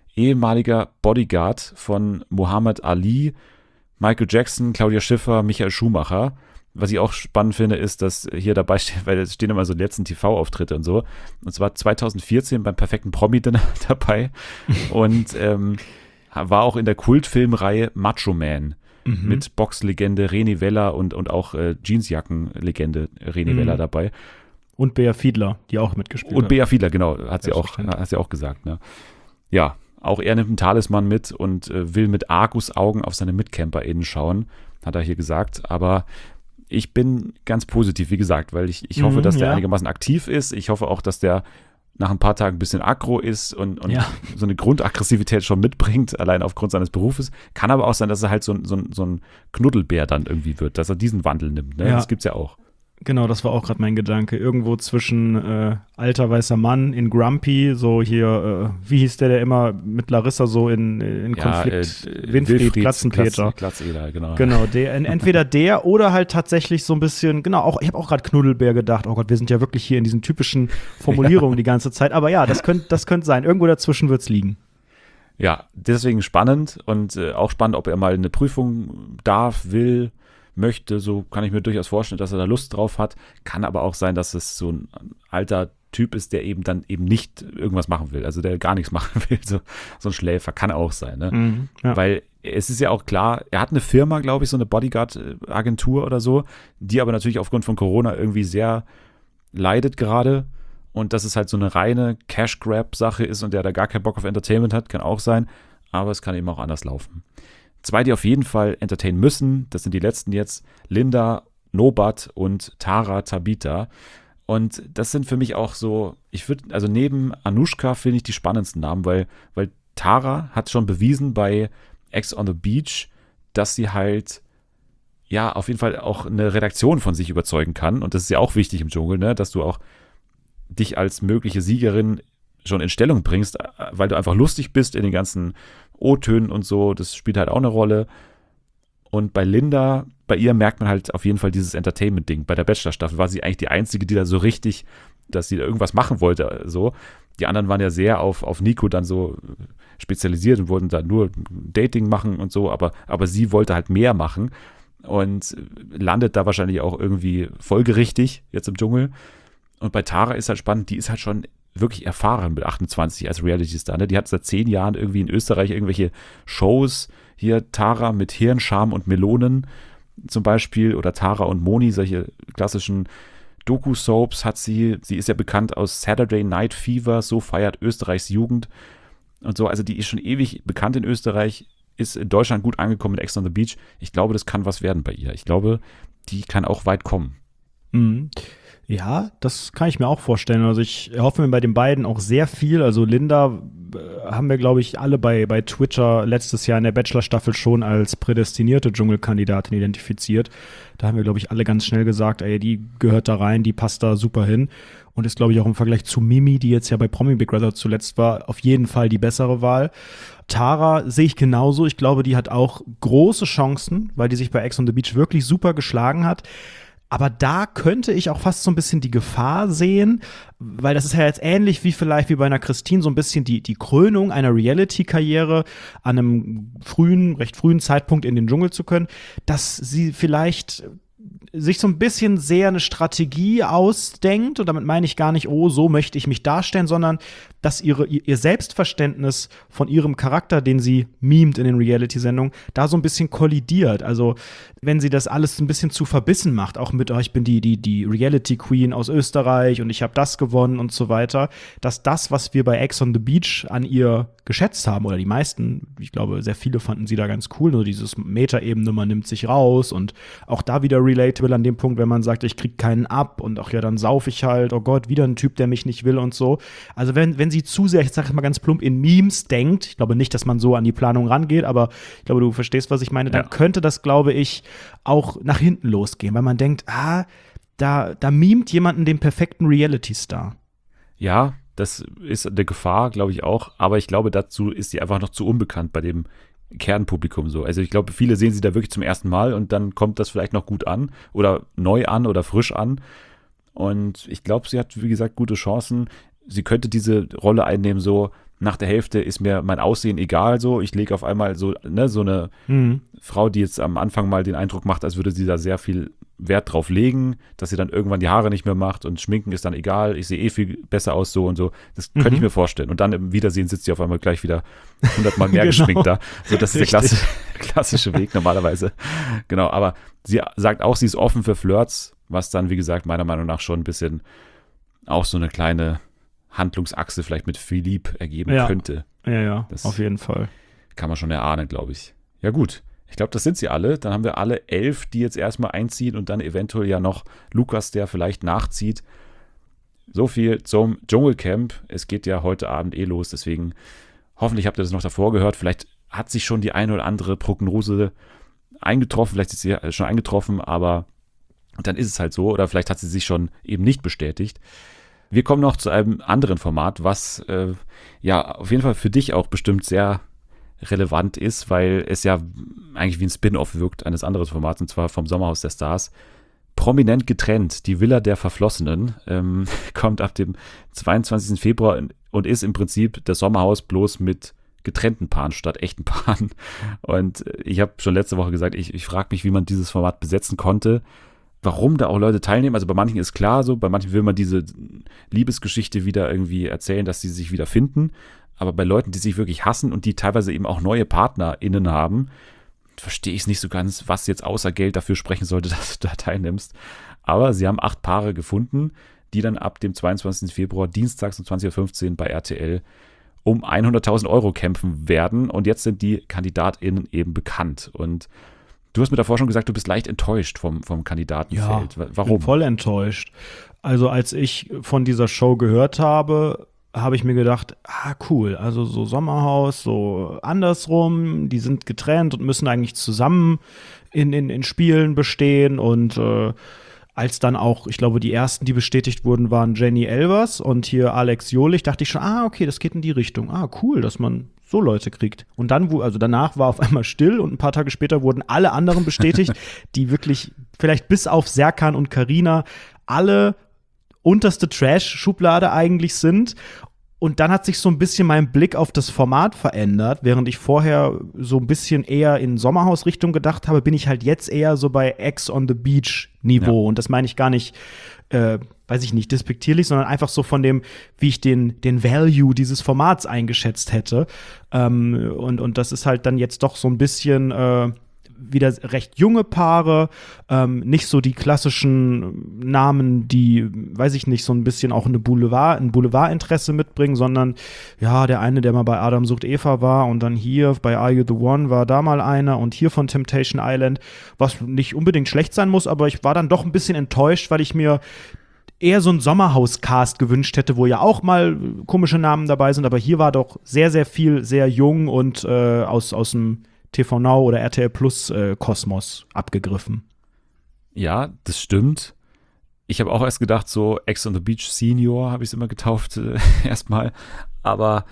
ehemaliger Bodyguard von Muhammad Ali, Michael Jackson, Claudia Schiffer, Michael Schumacher. Was ich auch spannend finde, ist, dass hier dabei steht, weil es stehen immer so die letzten T V-Auftritte und so. Und zwar zwanzig vierzehn beim perfekten Promi-Dinner dabei und ähm, war auch in der Kultfilmreihe Macho Man mhm. mit Boxlegende René Weller und, und auch äh, Jeansjacken-Legende René mhm. Weller dabei. Und Bea Fiedler, die auch mitgespielt und hat. Und Bea Fiedler, genau, hat sie auch, hat sie auch gesagt. Ne? Ja, auch er nimmt einen Talisman mit und äh, will mit Argusaugen auf seine MitcamperInnen schauen, hat er hier gesagt. Aber ich bin ganz positiv, wie gesagt, weil ich, ich hoffe, mhm, dass der ja. einigermaßen aktiv ist. Ich hoffe auch, dass der nach ein paar Tagen ein bisschen aggro ist und, und ja. so eine Grundaggressivität schon mitbringt, allein aufgrund seines Berufes. Kann aber auch sein, dass er halt so, so, so ein Knuddelbär dann irgendwie wird, dass er diesen Wandel nimmt. Ne? Ja. Das gibt's ja auch. Genau, das war auch gerade mein Gedanke. Irgendwo zwischen äh, alter weißer Mann in Grumpy, so hier, äh, wie hieß der, der immer mit Larissa so in, in ja, Konflikt, äh, Winfried Glatzenpeter. Glatzeder, genau. Genau, der, entweder der oder halt tatsächlich so ein bisschen, genau, auch ich habe auch gerade Knuddelbär gedacht, oh Gott, wir sind ja wirklich hier in diesen typischen Formulierungen ja. die ganze Zeit, aber ja, das könnte das könnt sein, irgendwo dazwischen wird's liegen. Ja, deswegen spannend und äh, auch spannend, ob er mal eine Prüfung darf, will, möchte, so kann ich mir durchaus vorstellen, dass er da Lust drauf hat. Kann aber auch sein, dass es so ein alter Typ ist, der eben dann eben nicht irgendwas machen will, also der gar nichts machen will. So, so ein Schläfer kann auch sein, ne? Mhm, ja. Weil es ist ja auch klar, er hat eine Firma, glaube ich, so eine Bodyguard-Agentur oder so, die aber natürlich aufgrund von Corona irgendwie sehr leidet gerade und dass es halt so eine reine Cash-Grab-Sache ist und der da gar keinen Bock auf Entertainment hat, kann auch sein, aber es kann eben auch anders laufen. Zwei, die auf jeden Fall entertainen müssen, das sind die letzten jetzt, Linda Nobat und Tara Tabita. Und das sind für mich auch so, ich würde, also neben Anushka finde ich die spannendsten Namen, weil, weil Tara hat schon bewiesen bei Ex on the Beach, dass sie halt, ja, auf jeden Fall auch eine Redaktion von sich überzeugen kann. Und das ist ja auch wichtig im Dschungel, ne, dass du auch dich als mögliche Siegerin schon in Stellung bringst, weil du einfach lustig bist in den ganzen O-Tönen und so, das spielt halt auch eine Rolle. Und bei Linda, bei ihr merkt man halt auf jeden Fall dieses Entertainment-Ding. Bei der Bachelor-Staffel war sie eigentlich die Einzige, die da so richtig, dass sie da irgendwas machen wollte. So. Die anderen waren ja sehr auf, auf Nico dann so spezialisiert und wollten da nur Dating machen und so, aber, aber sie wollte halt mehr machen und landet da wahrscheinlich auch irgendwie folgerichtig jetzt im Dschungel. Und bei Tara ist halt spannend, die ist halt schon wirklich erfahren mit achtundzwanzig als Reality-Star. Ne? Die hat seit zehn Jahren irgendwie in Österreich irgendwelche Shows. Hier Tara mit Hirn, Charme und Melonen zum Beispiel oder Tara und Moni, solche klassischen Doku-Soaps hat sie. Sie ist ja bekannt aus Saturday Night Fever, so feiert Österreichs Jugend und so. Also die ist schon ewig bekannt in Österreich, ist in Deutschland gut angekommen mit Ex on the Beach. Ich glaube, das kann was werden bei ihr. Ich glaube, die kann auch weit kommen. Mhm. Ja, das kann ich mir auch vorstellen. Also ich hoffe mir bei den beiden auch sehr viel. Also Linda äh, haben wir, glaube ich, alle bei, bei Twitter letztes Jahr in der Bachelor-Staffel schon als prädestinierte Dschungelkandidatin identifiziert. Da haben wir, glaube ich, alle ganz schnell gesagt, ey, die gehört da rein, die passt da super hin. Und ist, glaube ich, auch im Vergleich zu Mimi, die jetzt ja bei Promi Big Brother zuletzt war, auf jeden Fall die bessere Wahl. Tara sehe ich genauso. Ich glaube, die hat auch große Chancen, weil die sich bei Ex on the Beach wirklich super geschlagen hat. Aber da könnte ich auch fast so ein bisschen die Gefahr sehen, weil das ist ja jetzt ähnlich wie vielleicht wie bei einer Christine so ein bisschen die, die Krönung einer Reality-Karriere an einem frühen, recht frühen Zeitpunkt in den Dschungel zu können, dass sie vielleicht sich so ein bisschen sehr eine Strategie ausdenkt und damit meine ich gar nicht, oh, so möchte ich mich darstellen, sondern dass ihre, ihr Selbstverständnis von ihrem Charakter, den sie mimt in den Reality-Sendungen, da so ein bisschen kollidiert. Also wenn sie das alles ein bisschen zu verbissen macht, auch mit, oh, ich bin die, die, die Reality-Queen aus Österreich und ich habe das gewonnen und so weiter, dass das, was wir bei Ex on the Beach an ihr geschätzt haben, oder die meisten, ich glaube, sehr viele fanden sie da ganz cool, nur dieses Meta-Ebene, man nimmt sich raus und auch da wieder relatable an dem Punkt, wenn man sagt, ich krieg keinen ab und ach ja, dann sauf ich halt, oh Gott, wieder ein Typ, der mich nicht will und so. Also wenn, wenn sie zu sehr, ich sage mal ganz plump, in Memes denkt, ich glaube nicht, dass man so an die Planung rangeht, aber ich glaube, du verstehst, was ich meine, dann ja. könnte das, glaube ich, auch nach hinten losgehen, weil man denkt, ah, da, da mimt jemanden den perfekten Reality-Star. Ja, das ist eine Gefahr, glaube ich auch, aber ich glaube, dazu ist sie einfach noch zu unbekannt bei dem Kernpublikum so. Also ich glaube, viele sehen sie da wirklich zum ersten Mal und dann kommt das vielleicht noch gut an oder neu an oder frisch an. Und ich glaube, sie hat, wie gesagt, gute Chancen. Sie könnte diese Rolle einnehmen, so nach der Hälfte ist mir mein Aussehen egal so. Ich lege auf einmal so, ne, so eine Mhm. Frau, die jetzt am Anfang mal den Eindruck macht, als würde sie da sehr viel Wert drauf legen, dass sie dann irgendwann die Haare nicht mehr macht und Schminken ist dann egal, ich sehe eh viel besser aus so und so. Das könnte Mhm. ich mir vorstellen. Und dann im Wiedersehen sitzt sie auf einmal gleich wieder hundertmal mehr Genau. geschminkt da. So, das ist der Richtig. klassische, klassische Weg normalerweise. Genau, aber sie sagt auch, sie ist offen für Flirts, was dann, wie gesagt, meiner Meinung nach schon ein bisschen auch so eine kleine Handlungsachse vielleicht mit Philippe ergeben Ja. könnte. Ja, ja, Das- auf jeden Fall. Kann man schon erahnen, glaube ich. Ja gut, ich glaube, das sind sie alle. Dann haben wir alle elf, die jetzt erstmal einziehen und dann eventuell ja noch Lukas, der vielleicht nachzieht. So viel zum Dschungelcamp. Es geht ja heute Abend eh los, deswegen hoffentlich habt ihr das noch davor gehört. Vielleicht hat sich schon die eine oder andere Prognose eingetroffen, vielleicht ist sie ja schon eingetroffen, aber dann ist es halt so oder vielleicht hat sie sich schon eben nicht bestätigt. Wir kommen noch zu einem anderen Format, was äh, ja auf jeden Fall für dich auch bestimmt sehr relevant ist, weil es ja eigentlich wie ein Spin-off wirkt eines anderen Formats, und zwar vom Sommerhaus der Stars. Prominent getrennt, die Villa der Verflossenen, ähm, kommt ab dem zweiundzwanzigsten Februar und ist im Prinzip das Sommerhaus bloß mit getrennten Paaren statt echten Paaren. Und ich habe schon letzte Woche gesagt, ich, ich frage mich, wie man dieses Format besetzen konnte, warum da auch Leute teilnehmen. Also bei manchen ist klar so, bei manchen will man diese Liebesgeschichte wieder irgendwie erzählen, dass sie sich wieder finden. Aber bei Leuten, die sich wirklich hassen und die teilweise eben auch neue PartnerInnen haben, verstehe ich es nicht so ganz, was jetzt außer Geld dafür sprechen sollte, dass du da teilnimmst. Aber sie haben acht Paare gefunden, die dann ab dem zweiundzwanzigsten Februar dienstags um zwanzig Uhr fünfzehn bei R T L um hunderttausend Euro kämpfen werden. Und jetzt sind die KandidatInnen eben bekannt. Und du hast mir davor schon gesagt, du bist leicht enttäuscht vom, vom Kandidatenfeld. Ja, Warum? bin voll enttäuscht. Also als ich von dieser Show gehört habe, habe ich mir gedacht, ah cool, also so Sommerhaus, so andersrum, die sind getrennt und müssen eigentlich zusammen in, in, in Spielen bestehen und äh, als dann auch, ich glaube, die ersten, die bestätigt wurden, waren Jenny Elvers und hier Alex Jolich, dachte ich schon, ah, okay, das geht in die Richtung. Ah, cool, dass man so Leute kriegt. Und dann, wo, also danach war auf einmal still und ein paar Tage später wurden alle anderen bestätigt, die wirklich, vielleicht bis auf Serkan und Carina, alle unterste Trash-Schublade eigentlich sind. Und dann hat sich so ein bisschen mein Blick auf das Format verändert. Während ich vorher so ein bisschen eher in Sommerhaus-Richtung gedacht habe, bin ich halt jetzt eher so bei Ex on the Beach-Niveau. Ja. Und das meine ich gar nicht, äh, weiß ich nicht, despektierlich, sondern einfach so von dem, wie ich den, den Value dieses Formats eingeschätzt hätte. Ähm, und, und das ist halt dann jetzt doch so ein bisschen äh, wieder recht junge Paare, ähm, nicht so die klassischen Namen, die, weiß ich nicht, so ein bisschen auch eine Boulevard, ein Boulevardinteresse mitbringen, sondern ja, der eine, der mal bei Adam sucht Eva war und dann hier bei Are You the One war da mal einer und hier von Temptation Island, was nicht unbedingt schlecht sein muss, aber ich war dann doch ein bisschen enttäuscht, weil ich mir eher so ein Sommerhaus-Cast gewünscht hätte, wo ja auch mal komische Namen dabei sind, aber hier war doch sehr, sehr viel sehr jung und äh, aus, aus dem T V Now oder R T L Plus äh, Kosmos abgegriffen. Ja, das stimmt. Ich habe auch erst gedacht, so Ex on the Beach Senior habe ich es immer getauft äh, erstmal. Aber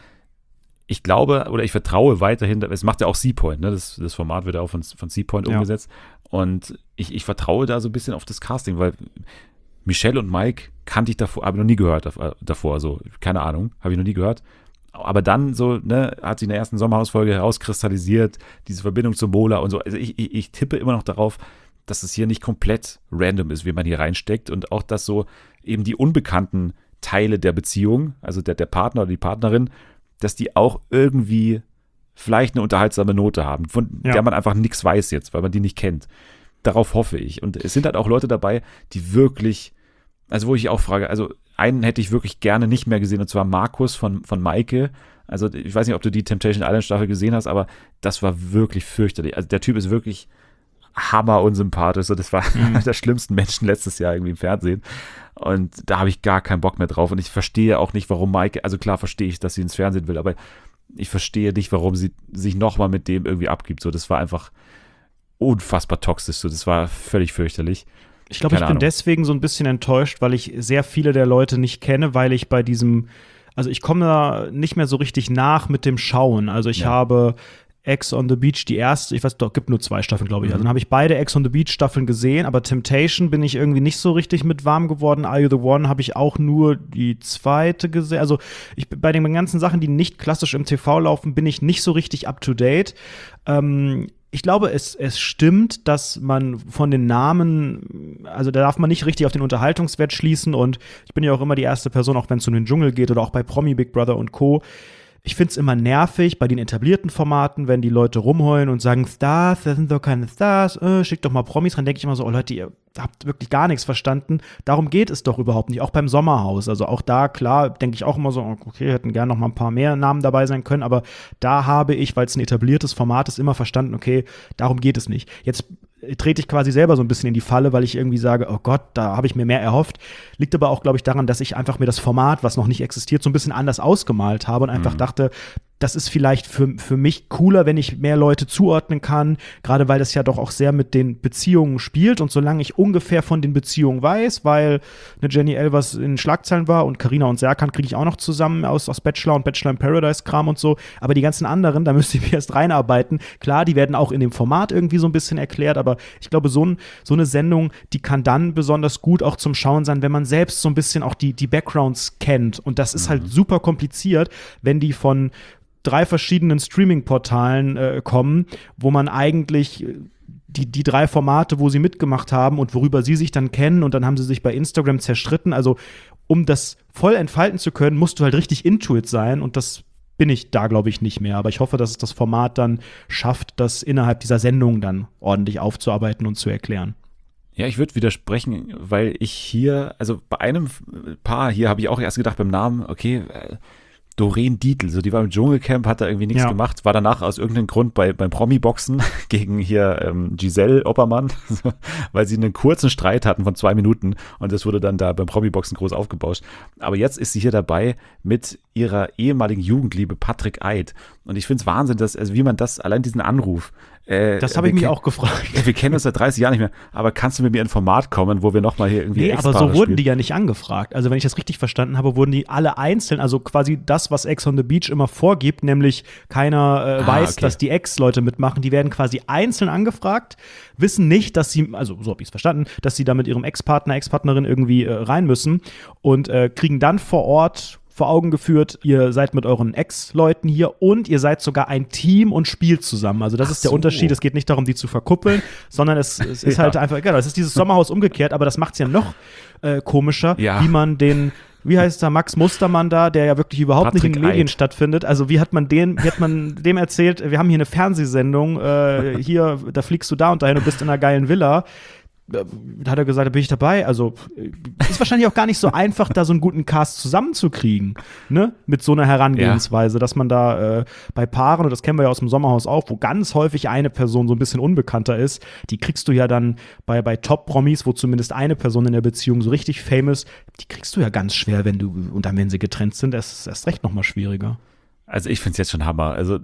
ich glaube oder ich vertraue weiterhin, es macht ja auch Seapoint, ne? das, das Format wird ja auch von, von Seapoint Ja. umgesetzt. Und ich, ich vertraue da so ein bisschen auf das Casting, weil Michelle und Mike kannte ich davor, habe ich noch nie gehört dav- davor, so, keine Ahnung, habe ich noch nie gehört. Aber dann so, ne, hat sich in der ersten Sommerhausfolge herauskristallisiert, diese Verbindung zu Mola und so. Also ich, ich, ich tippe immer noch darauf, dass es hier nicht komplett random ist, wie man hier reinsteckt und auch, dass so eben die unbekannten Teile der Beziehung, also der, der Partner oder die Partnerin, dass die auch irgendwie vielleicht eine unterhaltsame Note haben, von Ja. der man einfach nichts weiß jetzt, weil man die nicht kennt. Darauf hoffe ich. Und es sind halt auch Leute dabei, die wirklich, also wo ich auch frage, also einen hätte ich wirklich gerne nicht mehr gesehen, und zwar Markus von, von Maike. Also ich weiß nicht, ob du die Temptation Island Staffel gesehen hast, aber das war wirklich fürchterlich. Also der Typ ist wirklich hammer unsympathisch. So, das war Mhm. einer der schlimmsten Menschen letztes Jahr irgendwie im Fernsehen. Und da habe ich gar keinen Bock mehr drauf. Und ich verstehe auch nicht, warum Maike, also klar verstehe ich, dass sie ins Fernsehen will, aber ich verstehe nicht, warum sie sich nochmal mit dem irgendwie abgibt. So, das war einfach unfassbar toxisch. So, das war völlig fürchterlich. Ich glaube, ich Keine bin Ahnung. deswegen so ein bisschen enttäuscht, weil ich sehr viele der Leute nicht kenne, weil ich bei diesem, also ich komme da nicht mehr so richtig nach mit dem Schauen. Also ich Ja. habe Ex on the Beach, die erste, ich weiß doch, gibt nur zwei Staffeln, glaube ich. Mhm. Also dann habe ich beide Ex on the Beach Staffeln gesehen, aber Temptation bin ich irgendwie nicht so richtig mit warm geworden. Are You the One habe ich auch nur die zweite gesehen. Also ich, bei den ganzen Sachen, die nicht klassisch im T V laufen, bin ich nicht so richtig up to date. Ähm, Ich glaube, es, es stimmt, dass man von den Namen, also da darf man nicht richtig auf den Unterhaltungswert schließen und ich bin ja auch immer die erste Person, auch wenn es um den Dschungel geht oder auch bei Promi Big Brother und Co. Ich finde es immer nervig bei den etablierten Formaten, wenn die Leute rumheulen und sagen, Stars, das sind doch keine Stars, äh, schickt doch mal Promis rein, denke ich immer so, oh Leute, ihr habt wirklich gar nichts verstanden. Darum geht es doch überhaupt nicht, auch beim Sommerhaus. Also auch da, klar, denke ich auch immer so, okay, hätten gerne noch mal ein paar mehr Namen dabei sein können, aber da habe ich, weil es ein etabliertes Format ist, immer verstanden, okay, darum geht es nicht. Jetzt trete ich quasi selber so ein bisschen in die Falle, weil ich irgendwie sage, oh Gott, da habe ich mir mehr erhofft. Liegt aber auch, glaube ich, daran, dass ich einfach mir das Format, was noch nicht existiert, so ein bisschen anders ausgemalt habe und einfach mhm. dachte, das ist vielleicht für, für mich cooler, wenn ich mehr Leute zuordnen kann, gerade weil das ja doch auch sehr mit den Beziehungen spielt und solange ich ungefähr von den Beziehungen weiß, weil eine Jenny Elvers in Schlagzeilen war und Carina und Serkan kriege ich auch noch zusammen aus, aus Bachelor und Bachelor in Paradise Kram und so, aber die ganzen anderen, da müsste ich mich erst reinarbeiten. Klar, die werden auch in dem Format irgendwie so ein bisschen erklärt, aber ich glaube, so, ein, so eine Sendung, die kann dann besonders gut auch zum Schauen sein, wenn man selbst so ein bisschen auch die, die Backgrounds kennt und das ist mhm. halt super kompliziert, wenn die von drei verschiedenen Streaming-Portalen äh, kommen, wo man eigentlich die, die drei Formate, wo sie mitgemacht haben und worüber sie sich dann kennen und dann haben sie sich bei Instagram zerstritten. Also um das voll entfalten zu können, musst du halt richtig into it sein und das bin ich da, glaube ich, nicht mehr. Aber ich hoffe, dass es das Format dann schafft, das innerhalb dieser Sendung dann ordentlich aufzuarbeiten und zu erklären. Ja, ich würde widersprechen, weil ich hier, also bei einem Paar hier habe ich auch erst gedacht beim Namen, okay, äh, Doreen Dietl, so die war im Dschungelcamp, hat da irgendwie nichts ja. gemacht, war danach aus irgendeinem Grund bei, beim Promi-Boxen gegen hier ähm, Giselle Oppermann, weil sie einen kurzen Streit hatten von zwei Minuten und das wurde dann da beim Promi-Boxen groß aufgebauscht. Aber jetzt ist sie hier dabei mit ihrer ehemaligen Jugendliebe Patrick Eid und ich finde es Wahnsinn, dass, also wie man das, allein diesen Anruf, Äh, das habe ich mich auch gefragt. Ja, wir kennen uns seit dreißig Jahren nicht mehr, aber kannst du mit mir in ein Format kommen, wo wir nochmal hier irgendwie Nee, aber so wurden spielen? die ja nicht angefragt. Also wenn ich das richtig verstanden habe, wurden die alle einzeln, also quasi das, was Ex on the Beach immer vorgibt, nämlich keiner äh, ah, weiß, okay. dass die Ex-Leute mitmachen, die werden quasi einzeln angefragt, wissen nicht, dass sie, also so habe ich es verstanden, dass sie da mit ihrem Ex-Partner, Ex-Partnerin irgendwie äh, rein müssen und äh, kriegen dann vor Ort vor Augen geführt, ihr seid mit euren Ex-Leuten hier und ihr seid sogar ein Team und spielt zusammen. Also das Ach ist der so. Unterschied. Es geht nicht darum, die zu verkuppeln, sondern es, es ist Ja. halt einfach, genau, es ist dieses Sommerhaus umgekehrt, aber das macht es ja noch äh, komischer, Ja. wie man den, wie heißt der, Max Mustermann da, der ja wirklich überhaupt Patrick nicht in den Medien Eid. stattfindet. Also wie hat man den, wie hat man dem erzählt, wir haben hier eine Fernsehsendung, äh, hier, da fliegst du da und dahin und bist in einer geilen Villa. Da hat er gesagt, da bin ich dabei. Also ist wahrscheinlich auch gar nicht so einfach, da so einen guten Cast zusammenzukriegen, ne? Mit so einer Herangehensweise, ja. dass man da äh, bei Paaren, und das kennen wir ja aus dem Sommerhaus auch, wo ganz häufig eine Person so ein bisschen unbekannter ist, die kriegst du ja dann bei, bei Top-Promis, wo zumindest eine Person in der Beziehung so richtig famous, die kriegst du ja ganz schwer, wenn du, und dann, wenn sie getrennt sind, ist es erst recht noch mal schwieriger. Also ich finde es jetzt schon Hammer. Also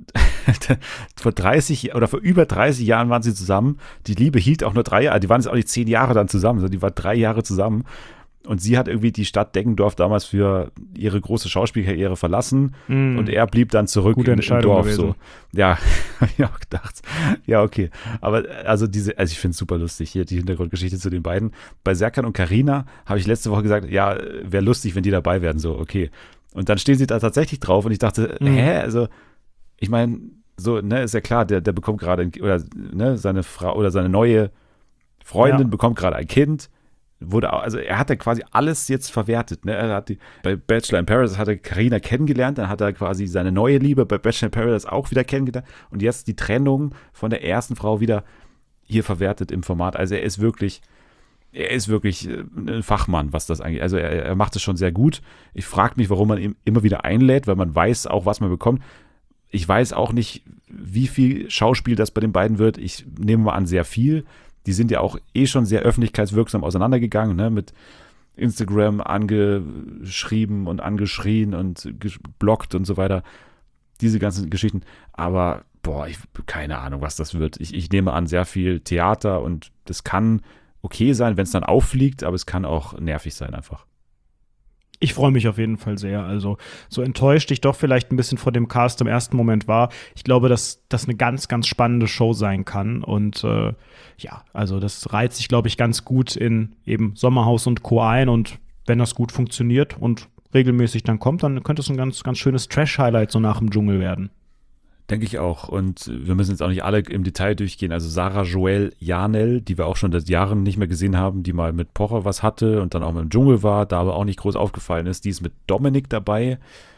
vor dreißig oder vor über dreißig Jahren waren sie zusammen. Die Liebe hielt auch nur drei Jahre. Die waren jetzt auch nicht zehn Jahre dann zusammen, sondern die war drei Jahre zusammen. Und sie hat irgendwie die Stadt Deggendorf damals für ihre große Schauspielkarriere verlassen. Mm. Und er blieb dann zurück Gute in, im Dorf. Gewesen. So. Ja, habe ich auch gedacht. Ja, okay. Aber also diese, also ich finde es super lustig hier, die Hintergrundgeschichte zu den beiden. Bei Serkan und Carina habe ich letzte Woche gesagt, ja, wäre lustig, wenn die dabei wären. So, okay. Und dann stehen sie da tatsächlich drauf und ich dachte, mhm. hä, also ich meine, so, ne, ist ja klar, der, der bekommt gerade, oder ne, seine Frau oder seine neue Freundin ja. bekommt gerade ein Kind, wurde, also er hat ja quasi alles jetzt verwertet, ne, er hat die, bei Bachelor in Paradise hat er Carina kennengelernt, dann hat er quasi seine neue Liebe bei Bachelor in Paradise auch wieder kennengelernt und jetzt die Trennung von der ersten Frau wieder hier verwertet im Format, also er ist wirklich Er ist wirklich ein Fachmann, was das angeht. Also er, er macht es schon sehr gut. Ich frage mich, warum man ihn immer wieder einlädt, weil man weiß auch, was man bekommt. Ich weiß auch nicht, wie viel Schauspiel das bei den beiden wird. Ich nehme mal an, sehr viel. Die sind ja auch eh schon sehr öffentlichkeitswirksam auseinandergegangen, ne? Mit Instagram angeschrieben und angeschrien und geblockt und so weiter. Diese ganzen Geschichten. Aber, boah, ich keine Ahnung, was das wird. Ich, ich nehme an, sehr viel Theater und das kann okay sein, wenn es dann auffliegt, aber es kann auch nervig sein einfach. Ich freue mich auf jeden Fall sehr. Also so enttäuscht ich doch vielleicht ein bisschen vor dem Cast im ersten Moment war. Ich glaube, dass das eine ganz, ganz spannende Show sein kann. Und äh, ja, also das reiht sich, glaube ich, ganz gut in eben Sommerhaus und Co. ein. Und wenn das gut funktioniert und regelmäßig dann kommt, dann könnte es ein ganz, ganz schönes Trash-Highlight so nach dem Dschungel werden. Denke ich auch. Und wir müssen jetzt auch nicht alle im Detail durchgehen. Also Sarah Joelle Janel, die wir auch schon seit Jahren nicht mehr gesehen haben, die mal mit Pocher was hatte und dann auch mal im Dschungel war, da aber auch nicht groß aufgefallen ist. Die ist mit Dominik dabei,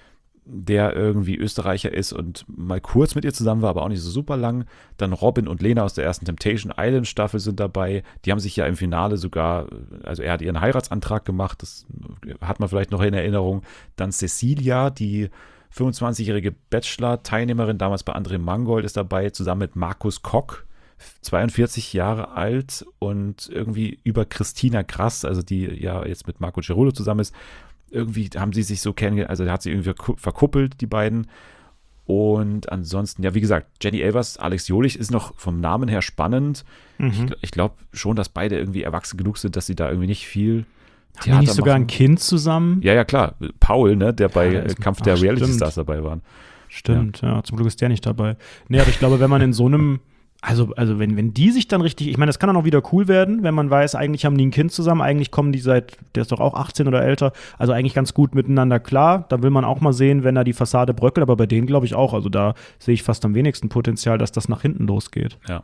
der irgendwie Österreicher ist und mal kurz mit ihr zusammen war, aber auch nicht so super lang. Dann Robin und Lena aus der ersten Temptation Island Staffel sind dabei. Die haben sich ja im Finale sogar, also er hat ihren Heiratsantrag gemacht, das hat man vielleicht noch in Erinnerung. Dann Cecilia, die fünfundzwanzigjährige Bachelor-Teilnehmerin, damals bei André Mangold, ist dabei, zusammen mit Markus Kock, zweiundvierzig Jahre alt und irgendwie über Christina Krass, also die ja jetzt mit Marco Cerullo zusammen ist, irgendwie haben sie sich so kennengelernt, also der hat sie irgendwie verkuppelt, die beiden. Und ansonsten, ja, wie gesagt, Jenny Elvers, Alex Jolich ist noch vom Namen her spannend. Mhm. Ich, ich glaube schon, dass beide irgendwie erwachsen genug sind, dass sie da irgendwie nicht viel Haben die nicht sogar machen. Ein Kind zusammen? Ja, ja, klar. Paul, ne, der bei ja, der Kampf der Reality Stars dabei war. Stimmt, ja. ja, zum Glück ist der nicht dabei. Nee, aber ich glaube, wenn man in so einem, also, also wenn, wenn die sich dann richtig, ich meine, das kann dann auch wieder cool werden, wenn man weiß, eigentlich haben die ein Kind zusammen, eigentlich kommen die seit, der ist doch auch achtzehn oder älter, also eigentlich ganz gut miteinander klar. Da will man auch mal sehen, wenn da die Fassade bröckelt, aber bei denen glaube ich auch, also da sehe ich fast am wenigsten Potenzial, dass das nach hinten losgeht. Ja.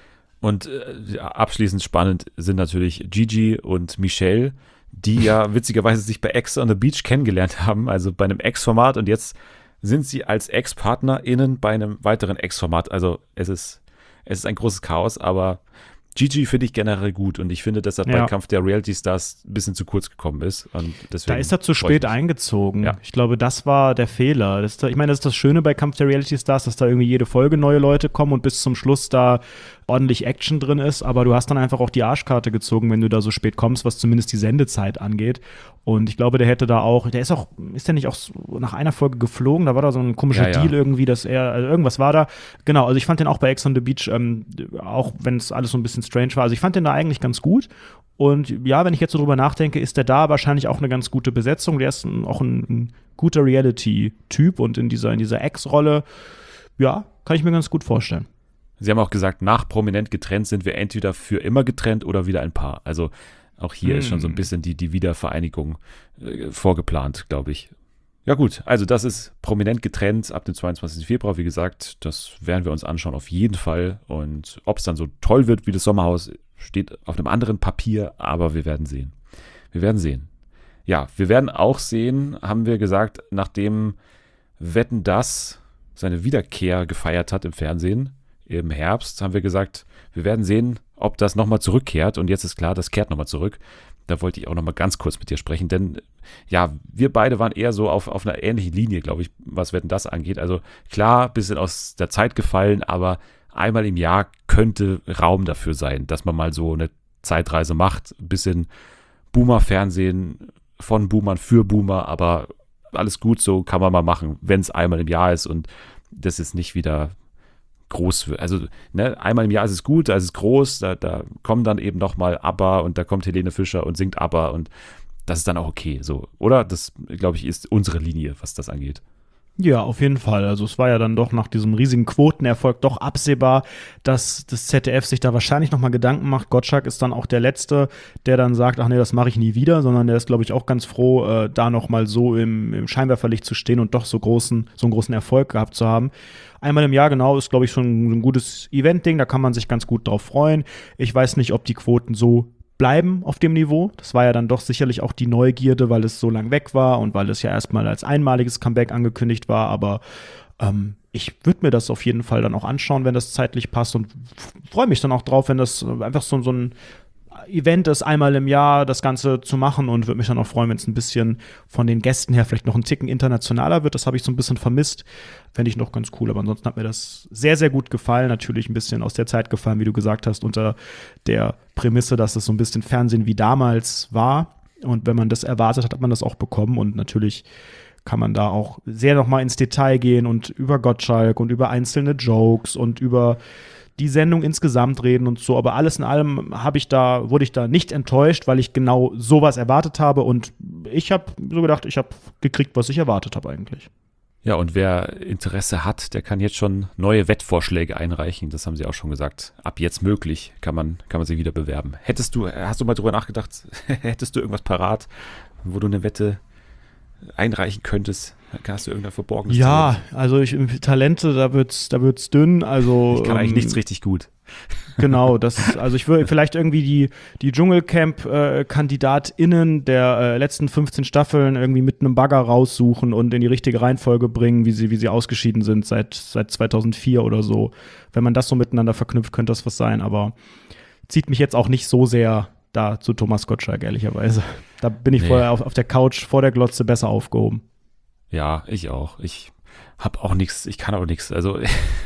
Und äh, abschließend spannend sind natürlich Gigi und Michelle, die ja witzigerweise sich bei Ex on the Beach kennengelernt haben, also bei einem Ex-Format, und jetzt sind sie als Ex-PartnerInnen bei einem weiteren Ex-Format. Also es ist, es ist ein großes Chaos, aber Gigi finde ich generell gut und ich finde, dass er ja. beim Kampf der Reality Stars ein bisschen zu kurz gekommen ist. Und deswegen da ist er zu spät eingezogen. Ja. Ich glaube, das war der Fehler. Das, ich meine, das ist das Schöne bei Kampf der Reality Stars, dass da irgendwie jede Folge neue Leute kommen und bis zum Schluss da ordentlich Action drin ist, aber du hast dann einfach auch die Arschkarte gezogen, wenn du da so spät kommst, was zumindest die Sendezeit angeht. Und ich glaube, der hätte da auch, der ist auch, ist der nicht auch nach einer Folge geflogen? Da war da so ein komischer ja, ja. Deal irgendwie, dass er, also irgendwas war da. Genau, also ich fand den auch bei Ex on the Beach, ähm, auch wenn es alles so ein bisschen strange war. Also ich fand den da eigentlich ganz gut. Und ja, wenn ich jetzt so drüber nachdenke, ist der da wahrscheinlich auch eine ganz gute Besetzung. Der ist ein, auch ein, ein guter Reality-Typ und in dieser, in dieser Ex-Rolle, ja, kann ich mir ganz gut vorstellen. Sie haben auch gesagt, nach Prominent getrennt sind wir entweder für immer getrennt oder wieder ein Paar. Also auch hier hm. ist schon so ein bisschen die, die Wiedervereinigung äh, vorgeplant, glaube ich. Ja gut, also das ist Prominent getrennt ab dem zweiundzwanzigsten Februar. Wie gesagt, das werden wir uns anschauen auf jeden Fall. Und ob es dann so toll wird wie das Sommerhaus, steht auf einem anderen Papier, aber wir werden sehen. Wir werden sehen. Ja, wir werden auch sehen, haben wir gesagt, nachdem Wetten, dass seine Wiederkehr gefeiert hat im Fernsehen, im Herbst, haben wir gesagt, wir werden sehen, ob das nochmal zurückkehrt. Und jetzt ist klar, das kehrt nochmal zurück. Da wollte ich auch nochmal ganz kurz mit dir sprechen, denn ja, wir beide waren eher so auf, auf einer ähnlichen Linie, glaube ich, was Wetten, das angeht. Also klar, bisschen aus der Zeit gefallen, aber einmal im Jahr könnte Raum dafür sein, dass man mal so eine Zeitreise macht. Ein bisschen Boomer-Fernsehen von Boomern für Boomer, aber alles gut, so kann man mal machen, wenn es einmal im Jahr ist und das ist nicht wieder groß wird. Also ne, einmal im Jahr ist es gut, da ist es groß, da, da kommen dann eben nochmal ABBA und da kommt Helene Fischer und singt ABBA und das ist dann auch okay, so, oder? Das, glaube ich, ist unsere Linie, was das angeht. Ja, auf jeden Fall. Also es war ja dann doch nach diesem riesigen Quotenerfolg doch absehbar, dass das Z D F sich da wahrscheinlich nochmal Gedanken macht. Gottschalk ist dann auch der Letzte, der dann sagt, ach nee, das mache ich nie wieder, sondern der ist, glaube ich, auch ganz froh, äh, da nochmal so im, im Scheinwerferlicht zu stehen und doch so großen, so einen großen Erfolg gehabt zu haben. Einmal im Jahr genau ist, glaube ich, schon ein gutes Event-Ding, da kann man sich ganz gut drauf freuen. Ich weiß nicht, ob die Quoten so bleiben auf dem Niveau. Das war ja dann doch sicherlich auch die Neugierde, weil es so lang weg war und weil es ja erstmal als einmaliges Comeback angekündigt war, aber ähm, ich würde mir das auf jeden Fall dann auch anschauen, wenn das zeitlich passt und freue mich dann auch drauf, wenn das einfach so, so ein Event ist, einmal im Jahr das Ganze zu machen und würde mich dann auch freuen, wenn es ein bisschen von den Gästen her vielleicht noch ein Ticken internationaler wird. Das habe ich so ein bisschen vermisst. Fände ich noch ganz cool, aber ansonsten hat mir das sehr, sehr gut gefallen. Natürlich ein bisschen aus der Zeit gefallen, wie du gesagt hast, unter der Prämisse, dass es so ein bisschen Fernsehen wie damals war. Und wenn man das erwartet hat, hat man das auch bekommen. Und natürlich kann man da auch sehr noch mal ins Detail gehen und über Gottschalk und über einzelne Jokes und über die Sendung insgesamt reden und so, aber alles in allem habe ich da, wurde ich da nicht enttäuscht, weil ich genau sowas erwartet habe und ich habe so gedacht, ich habe gekriegt, was ich erwartet habe eigentlich. Ja, und wer Interesse hat, der kann jetzt schon neue Wettvorschläge einreichen. Das haben sie auch schon gesagt. Ab jetzt möglich kann man, kann man sich wieder bewerben. Hättest du, hast du mal drüber nachgedacht, hättest du irgendwas parat, wo du eine Wette einreichen könntest? Hast du irgendein verborgenes Ja, Talent? also ich, Talente, da wird's, da wird's dünn. Also Ich kann eigentlich ähm, nichts richtig gut. Genau, das, also ich würde vielleicht irgendwie die, die Dschungelcamp-KandidatInnen der äh, letzten fünfzehn Staffeln irgendwie mit einem Bagger raussuchen und in die richtige Reihenfolge bringen, wie sie, wie sie ausgeschieden sind seit, seit zweitausendvier oder so. Wenn man das so miteinander verknüpft, könnte das was sein, aber zieht mich jetzt auch nicht so sehr da zu Thomas Gottschalk, ehrlicherweise. Da bin ich Nee. vorher auf, auf der Couch vor der Glotze besser aufgehoben. Ja, ich auch. Ich habe auch nichts, ich kann auch nichts. Also,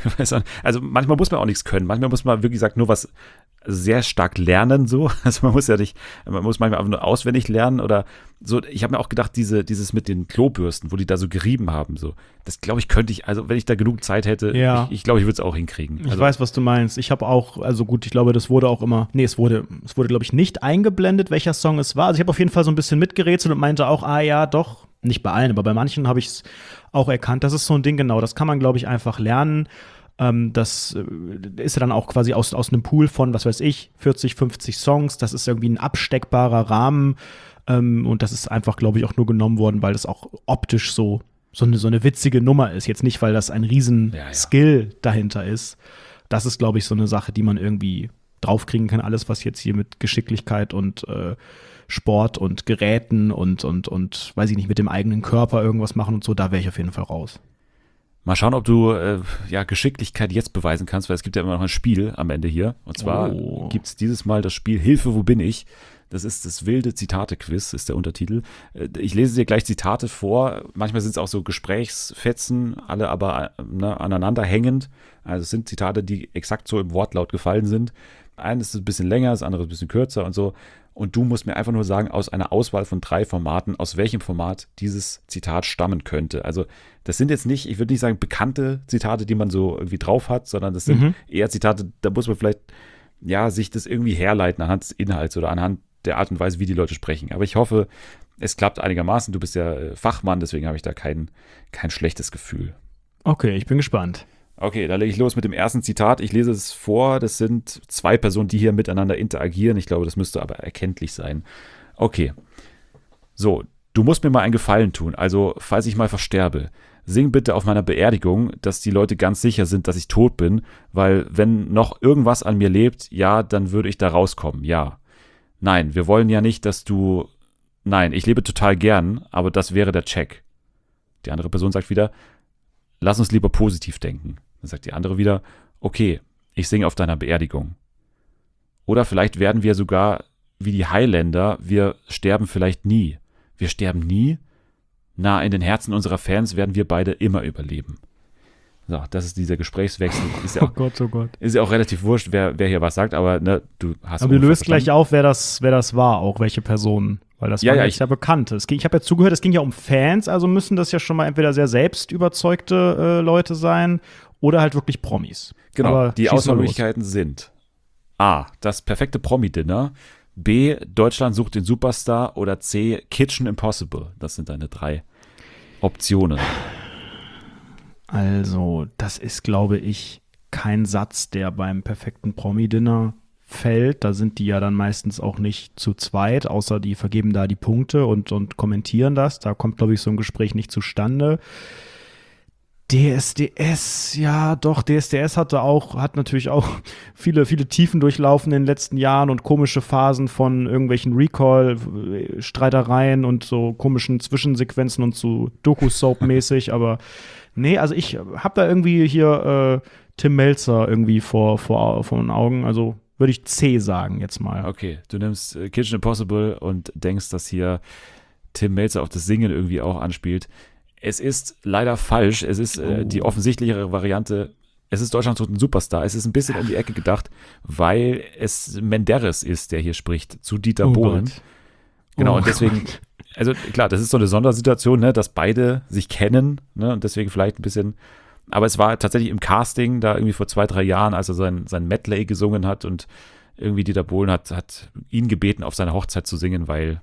also manchmal muss man auch nichts können. Manchmal muss man, wie gesagt, nur was sehr stark lernen, so. Also man muss ja nicht, man muss manchmal einfach nur auswendig lernen oder so. Ich habe mir auch gedacht, diese, dieses mit den Klobürsten, wo die da so gerieben haben, so, das glaube ich, könnte ich, also wenn ich da genug Zeit hätte, Ja. ich, ich glaube, ich würde es auch hinkriegen. Ich Also, weiß, was du meinst. Ich habe auch, also gut, ich glaube, das wurde auch immer, nee, es wurde, es wurde, glaube ich, nicht eingeblendet, welcher Song es war. Also ich habe auf jeden Fall so ein bisschen mitgerätselt und meinte auch, ah ja, doch, nicht bei allen, aber bei manchen habe ich es auch erkannt. Das ist so ein Ding, genau, das kann man, glaube ich, einfach lernen. Ähm, das äh, ist ja dann auch quasi aus, aus einem Pool von, was weiß ich, vierzig, fünfzig Songs. Das ist irgendwie ein absteckbarer Rahmen. Ähm, und das ist einfach, glaube ich, auch nur genommen worden, weil das auch optisch so, so, eine, so eine witzige Nummer ist. Jetzt nicht, weil das ein riesen Ja, ja. Skill dahinter ist. Das ist, glaube ich, so eine Sache, die man irgendwie draufkriegen kann. Alles, was jetzt hier mit Geschicklichkeit und äh, Sport und Geräten und, und, und, weiß ich nicht, mit dem eigenen Körper irgendwas machen und so, da wäre ich auf jeden Fall raus. mal schauen, ob du äh, ja, Geschicklichkeit jetzt beweisen kannst, weil es gibt ja immer noch ein Spiel am Ende hier. Und zwar Oh. gibt es dieses Mal das Spiel Hilfe, wo bin ich? Das ist das wilde Zitate-Quiz, ist der Untertitel. Äh, Ich lese dir gleich Zitate vor. Manchmal sind es auch so Gesprächsfetzen, alle aber äh, ne, aneinander hängend. Also es sind Zitate, die exakt so im Wortlaut gefallen sind. Eines ist ein bisschen länger, das andere ist ein bisschen kürzer und so. Und du musst mir einfach nur sagen, aus einer Auswahl von drei Formaten, aus welchem Format dieses Zitat stammen könnte. Also das sind jetzt nicht, ich würde nicht sagen bekannte Zitate, die man so irgendwie drauf hat, sondern das sind Mhm. eher Zitate, da muss man vielleicht ja sich das irgendwie herleiten anhand des Inhalts oder anhand der Art und Weise, wie die Leute sprechen. Aber ich hoffe, es klappt einigermaßen. Du bist ja äh, Fachmann, deswegen habe ich da kein, kein schlechtes Gefühl. Okay, ich bin gespannt. Okay, da lege ich los mit dem ersten Zitat. Ich lese es vor. Das sind zwei Personen, die hier miteinander interagieren. Ich glaube, das müsste aber erkenntlich sein. Okay. So, du musst mir mal einen Gefallen tun. Also, falls ich mal versterbe, sing bitte auf meiner Beerdigung, dass die Leute ganz sicher sind, dass ich tot bin, weil wenn noch irgendwas an mir lebt, ja, dann würde ich da rauskommen, ja. Nein, wir wollen ja nicht, dass du... Nein, ich lebe total gern, aber das wäre der Check. Die andere Person sagt wieder, lass uns lieber positiv denken. Dann sagt die andere wieder, okay, ich singe auf deiner Beerdigung. Oder vielleicht werden wir sogar wie die Highlander, wir sterben vielleicht nie. Wir sterben nie? Na, in den Herzen unserer Fans werden wir beide immer überleben. So, das ist dieser Gesprächswechsel. Ist ja Oh auch, Gott, oh Gott. ist ja auch relativ wurscht, wer, wer hier was sagt, aber ne, du hast Aber du ungefähr löst gleich verstanden. auf, wer das, wer das war, auch welche Personen. Weil das Ja, waren ja, jetzt ich- ja Bekannte. Es ging, ich habe ja zugehört, es ging ja um Fans, also müssen das ja schon mal entweder sehr selbst überzeugte äh, Leute sein oder halt wirklich Promis. Genau, Aber die schieß mal los. Auswahlmöglichkeiten sind A, das perfekte Promi-Dinner, B, Deutschland sucht den Superstar oder C, Kitchen Impossible. Das sind deine drei Optionen. Also, das ist, glaube ich, kein Satz, der beim perfekten Promi-Dinner fällt. Da sind die ja dann meistens auch nicht zu zweit, außer die vergeben da die Punkte und, und kommentieren das. Da kommt, glaube ich, so ein Gespräch nicht zustande. D S D S, ja doch, D S D S hatte auch, hat natürlich auch viele, viele Tiefen durchlaufen in den letzten Jahren und komische Phasen von irgendwelchen Recall-Streitereien und so komischen Zwischensequenzen und so Doku-Soap-mäßig, aber nee, also ich habe da irgendwie hier äh, Tim Melzer irgendwie vor, vor, vor den Augen, also würde ich C sagen jetzt mal. Okay, du nimmst äh, Kitchen Impossible und denkst, dass hier Tim Melzer auf das Singen irgendwie auch anspielt. Es ist leider falsch. Es ist äh, Oh. die offensichtlichere Variante. Es ist Deutschland sucht einen Superstar. Es ist ein bisschen um die Ecke gedacht, weil es Menderes ist, der hier spricht, zu Dieter Oh Bohlen. Gott. Genau, Oh und deswegen, Gott. also klar, das ist so eine Sondersituation, ne, dass beide sich kennen, ne, und deswegen vielleicht ein bisschen, aber es war tatsächlich im Casting da irgendwie vor zwei, drei Jahren, als er sein, sein Medley gesungen hat und irgendwie Dieter Bohlen hat, hat ihn gebeten, auf seiner Hochzeit zu singen, weil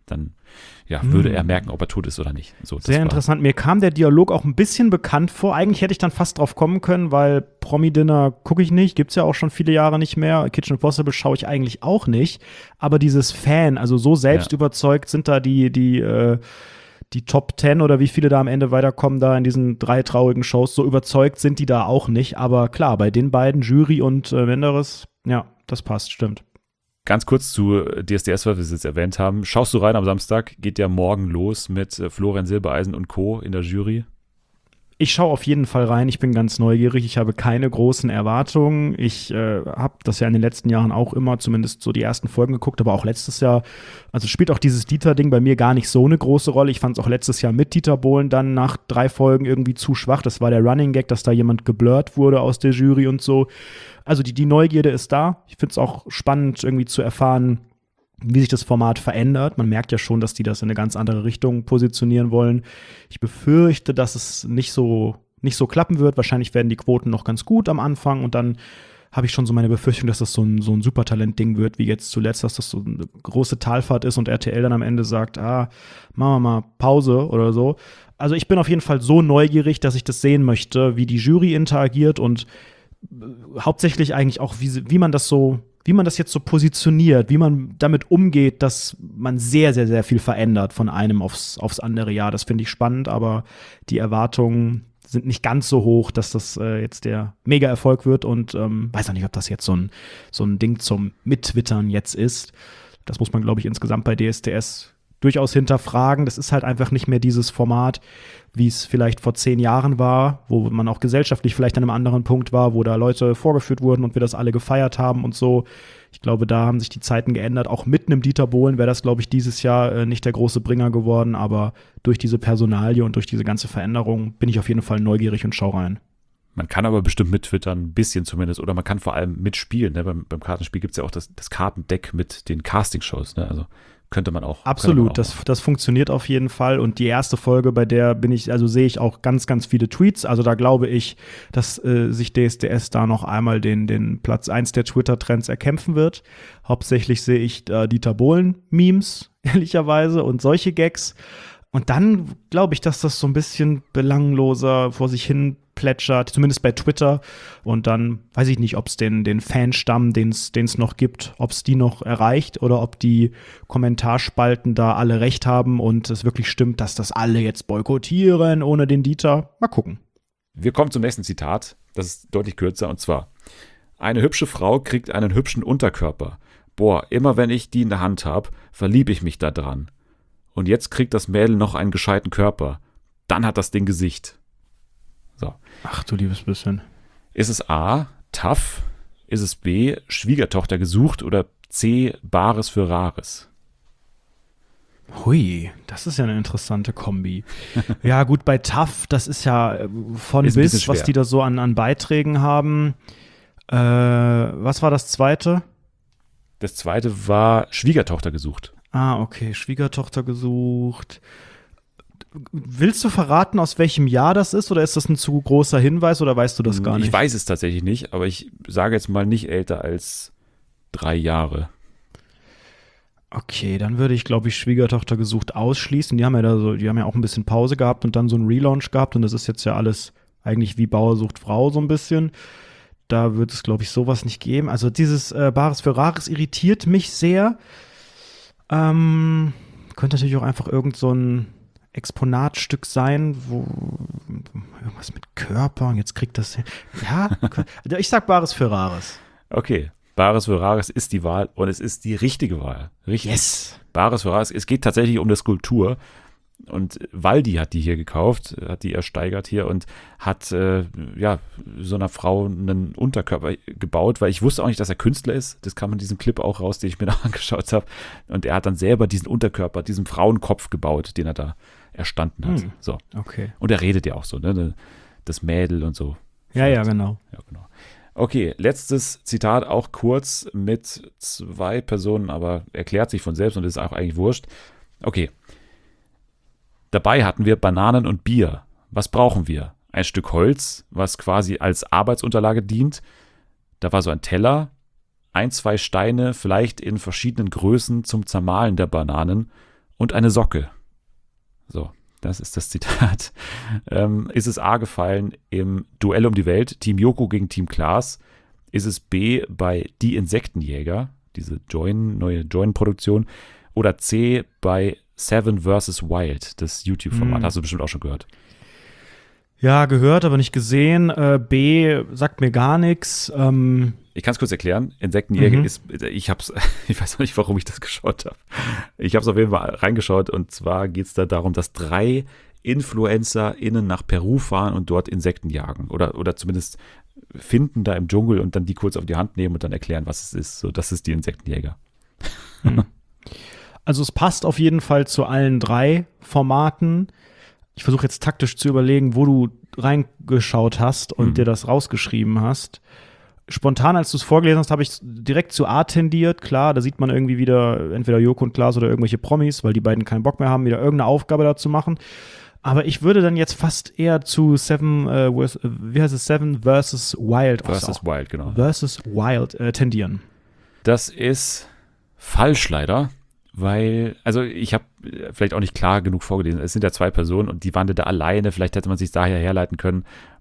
dann ja, würde er merken, ob er tot ist oder nicht. So, Sehr interessant. Mir kam der Dialog auch ein bisschen bekannt vor. Eigentlich hätte ich dann fast drauf kommen können, weil Promi-Dinner gucke ich nicht, gibt's ja auch schon viele Jahre nicht mehr. Kitchen Impossible schaue ich eigentlich auch nicht. Aber dieses Fan, also so selbst ja. überzeugt sind da die, die, äh, die Top Ten oder wie viele da am Ende weiterkommen da in diesen drei traurigen Shows, so überzeugt sind die da auch nicht. Aber klar, bei den beiden, Jury und äh, Menderes, ja, das passt, stimmt. Ganz kurz zu D S D S, was wir es jetzt erwähnt haben. Schaust du rein am Samstag? Geht ja morgen los mit Florian Silbereisen und Co. in der Jury. Ich schaue auf jeden Fall rein. Ich bin ganz neugierig. Ich habe keine großen Erwartungen. Ich äh, habe das ja in den letzten Jahren auch immer, zumindest so die ersten Folgen geguckt, aber auch letztes Jahr. Also spielt auch dieses Dieter-Ding bei mir gar nicht so eine große Rolle. Ich fand es auch letztes Jahr mit Dieter Bohlen dann nach drei Folgen irgendwie zu schwach. Das war der Running Gag, dass da jemand geblurrt wurde aus der Jury und so. Also die, die Neugierde ist da. Ich finde es auch spannend, irgendwie zu erfahren, wie sich das Format verändert. Man merkt ja schon, dass die das in eine ganz andere Richtung positionieren wollen. Ich befürchte, dass es nicht so, nicht so klappen wird. Wahrscheinlich werden die Quoten noch ganz gut am Anfang und dann habe ich schon so meine Befürchtung, dass das so ein, so ein Supertalent-Ding wird, wie jetzt zuletzt, dass das so eine große Talfahrt ist und R T L dann am Ende sagt, ah, machen wir mal Pause oder so. Also ich bin auf jeden Fall so neugierig, dass ich das sehen möchte, wie die Jury interagiert und hauptsächlich eigentlich auch, wie, wie man das so wie man das jetzt so positioniert, wie man damit umgeht, dass man sehr, sehr, sehr viel verändert von einem aufs, aufs andere Jahr. Das finde ich spannend, aber die Erwartungen sind nicht ganz so hoch, dass das äh, jetzt der Mega-Erfolg wird und ähm, weiß auch nicht, ob das jetzt so ein, so ein Ding zum Mittwittern jetzt ist. Das muss man, glaube ich, insgesamt bei D S D S durchaus hinterfragen. Das ist halt einfach nicht mehr dieses Format, wie es vielleicht vor zehn Jahren war, wo man auch gesellschaftlich vielleicht an einem anderen Punkt war, wo da Leute vorgeführt wurden und wir das alle gefeiert haben und so. Ich glaube, da haben sich die Zeiten geändert. Auch mit einem Dieter Bohlen wäre das, glaube ich, dieses Jahr äh, nicht der große Bringer geworden. Aber durch diese Personalie und durch diese ganze Veränderung bin ich auf jeden Fall neugierig und schau rein. Man kann aber bestimmt mittwittern, ein bisschen zumindest. Oder man kann vor allem mitspielen. Ne? Beim, beim Kartenspiel gibt es ja auch das, das Kartendeck mit den Castingshows. Ne? Also könnte man auch. Absolut, man auch das, das funktioniert auf jeden Fall. Und die erste Folge, bei der bin ich, also sehe ich auch ganz, ganz viele Tweets. Also da glaube ich, dass äh, sich D S D S da noch einmal den, den Platz eins der Twitter-Trends erkämpfen wird. Hauptsächlich sehe ich äh, Dieter Bohlen-Memes, ehrlicherweise, und solche Gags. Und dann glaube ich, dass das so ein bisschen belangloser vor sich hin plätschert, zumindest bei Twitter. Und dann weiß ich nicht, ob es den, den Fanstamm, den es noch gibt, ob es die noch erreicht oder ob die Kommentarspalten da alle recht haben und es wirklich stimmt, dass das alle jetzt boykottieren ohne den Dieter. Mal gucken. Wir kommen zum nächsten Zitat. Das ist deutlich kürzer und zwar: Eine hübsche Frau kriegt einen hübschen Unterkörper. Boah, immer wenn ich die in der Hand habe, verliebe ich mich da dran. Und jetzt kriegt das Mädel noch einen gescheiten Körper. Dann hat das Ding Gesicht. So. Ach du liebes bisschen. Ist es A, tough? Ist es B, Schwiegertochter gesucht? Oder C, Bares für Rares? Hui, das ist ja eine interessante Kombi. Ja gut, bei tough, das ist ja von ist bis, was die da so an, an Beiträgen haben. Äh, was war das zweite? Das zweite war Schwiegertochter gesucht. Ah, okay, Schwiegertochter gesucht. Willst du verraten, aus welchem Jahr das ist, oder ist das ein zu großer Hinweis, oder weißt du das gar nicht? Ich weiß es tatsächlich nicht, aber ich sage jetzt mal nicht älter als drei Jahre. Okay, dann würde ich, glaube ich, Schwiegertochter gesucht ausschließen. Die haben ja da so, die haben ja auch ein bisschen Pause gehabt und dann so einen Relaunch gehabt und das ist jetzt ja alles eigentlich wie Bauer sucht Frau so ein bisschen. Da wird es, glaube ich, sowas nicht geben. Also dieses äh, Bares für Rares irritiert mich sehr. Ähm, könnte natürlich auch einfach irgend so ein Exponatstück sein, wo irgendwas mit Körper und jetzt kriegt das hin. Ja, ich sag Bares für Rares. Okay, Bares für Rares ist die Wahl und es ist die richtige Wahl. Richtig. Yes. Bares für Rares, es geht tatsächlich um eine Skulptur und Waldi hat die hier gekauft, hat die ersteigert hier und hat äh, ja so einer Frau einen Unterkörper gebaut, weil ich wusste auch nicht, dass er Künstler ist. Das kam in diesem Clip auch raus, den ich mir da angeschaut habe. Und er hat dann selber diesen Unterkörper, diesen Frauenkopf gebaut, den er da erstanden hat. Hm. So. Okay. Und er redet ja auch so, ne? Das Mädel und so. Ja, ja, genau. Ja, genau. Okay, letztes Zitat, auch kurz mit zwei Personen, aber erklärt sich von selbst und ist auch eigentlich wurscht. Okay. Dabei hatten wir Bananen und Bier. Was brauchen wir? Ein Stück Holz, was quasi als Arbeitsunterlage dient. Da war so ein Teller, ein, zwei Steine, vielleicht in verschiedenen Größen zum Zermahlen der Bananen und eine Socke. So, das ist das Zitat. Ähm, ist es A gefallen im Duell um die Welt, Team Joko gegen Team Klaas? Ist es B bei Die Insektenjäger, diese Join, neue Join-Produktion? Oder C bei Seven versus. Wild, das YouTube-Format? Hm. Hast du bestimmt auch schon gehört. Ja, gehört, aber nicht gesehen. Äh, B sagt mir gar nichts. Ähm Ich kann es kurz erklären. Insektenjäger mhm. ist, ich hab's, ich weiß noch nicht, warum ich das geschaut habe. Ich habe es auf jeden Fall reingeschaut und zwar geht es da darum, dass drei InfluencerInnen nach Peru fahren und dort Insekten jagen oder, oder zumindest finden da im Dschungel und dann die kurz auf die Hand nehmen und dann erklären, was es ist. So, das ist die Insektenjäger. Hm. Also es passt auf jeden Fall zu allen drei Formaten. Ich versuche jetzt taktisch zu überlegen, wo du reingeschaut hast und mhm. dir das rausgeschrieben hast. Spontan, als du es vorgelesen hast, habe ich direkt zu A tendiert. Klar, da sieht man irgendwie wieder entweder Joko und Klaas oder irgendwelche Promis, weil die beiden keinen Bock mehr haben, wieder irgendeine Aufgabe da zu machen. Aber ich würde dann jetzt fast eher zu Seven, äh, wie heißt es, Seven versus. Wild. Versus Wild, genau. Versus Wild äh, tendieren. Das ist falsch leider, weil, also ich habe vielleicht auch nicht klar genug vorgelesen. Es sind ja zwei Personen und die waren da alleine. Vielleicht hätte man sich daher herleiten können.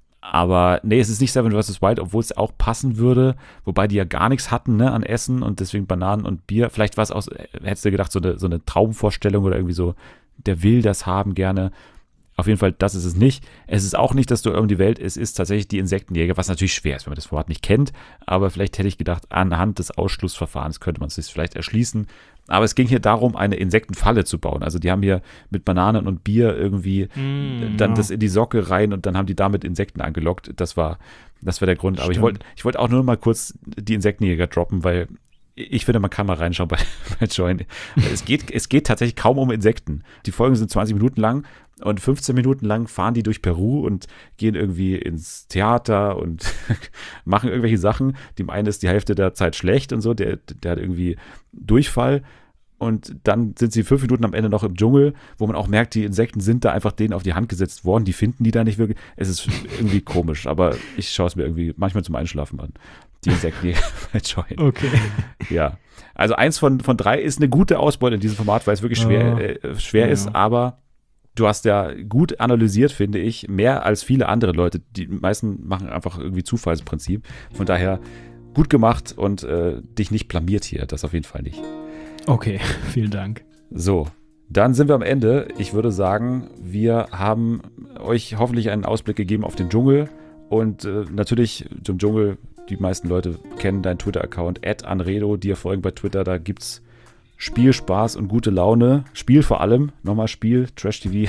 Aber nee, es ist nicht Seven versus. Wild, obwohl es auch passen würde. Wobei die ja gar nichts hatten, ne, an Essen und deswegen Bananen und Bier. Vielleicht war es auch, hättest du gedacht, so eine, so eine Traumvorstellung oder irgendwie so, der will das haben gerne. Auf jeden Fall, das ist es nicht. Es ist auch nicht das Duell um die Welt, es ist tatsächlich die Insektenjäger, was natürlich schwer ist, wenn man das Format nicht kennt. Aber vielleicht hätte ich gedacht, anhand des Ausschlussverfahrens könnte man es sich vielleicht erschließen. Aber es ging hier darum, eine Insektenfalle zu bauen. Also die haben hier mit Bananen und Bier irgendwie mm, dann ja. das in die Socke rein und dann haben die damit Insekten angelockt. Das war, das war der Grund. Stimmt. Aber ich wollte ich wollte auch nur mal kurz die Insektenjäger droppen, weil ich finde, man kann mal reinschauen bei, bei Join. Es geht, es geht tatsächlich kaum um Insekten. Die Folgen sind zwanzig Minuten lang und fünfzehn Minuten lang fahren die durch Peru und gehen irgendwie ins Theater und machen irgendwelche Sachen. Dem einen ist die Hälfte der Zeit schlecht und so, der, der hat irgendwie Durchfall. Und dann sind sie fünf Minuten am Ende noch im Dschungel, wo man auch merkt, die Insekten sind da einfach denen auf die Hand gesetzt worden. Die finden die da nicht wirklich. Es ist irgendwie komisch, aber ich schaue es mir irgendwie manchmal zum Einschlafen an. Die Insekten, die bei Join. Okay. Ja. Also eins von, von drei ist eine gute Ausbeute in diesem Format, weil es wirklich schwer, oh. äh, schwer ja. ist, aber du hast ja gut analysiert, finde ich, mehr als viele andere Leute. Die meisten machen einfach irgendwie Zufallsprinzip. Von daher gut gemacht und äh, dich nicht blamiert hier, das auf jeden Fall nicht. Okay, vielen Dank. So, dann sind wir am Ende. Ich würde sagen, wir haben euch hoffentlich einen Ausblick gegeben auf den Dschungel und äh, natürlich zum Dschungel. Die meisten Leute kennen deinen Twitter-Account at Anredo, dir folgen bei Twitter, da gibt's Spiel, Spaß und gute Laune. Spiel vor allem, nochmal Spiel, Trash-T V,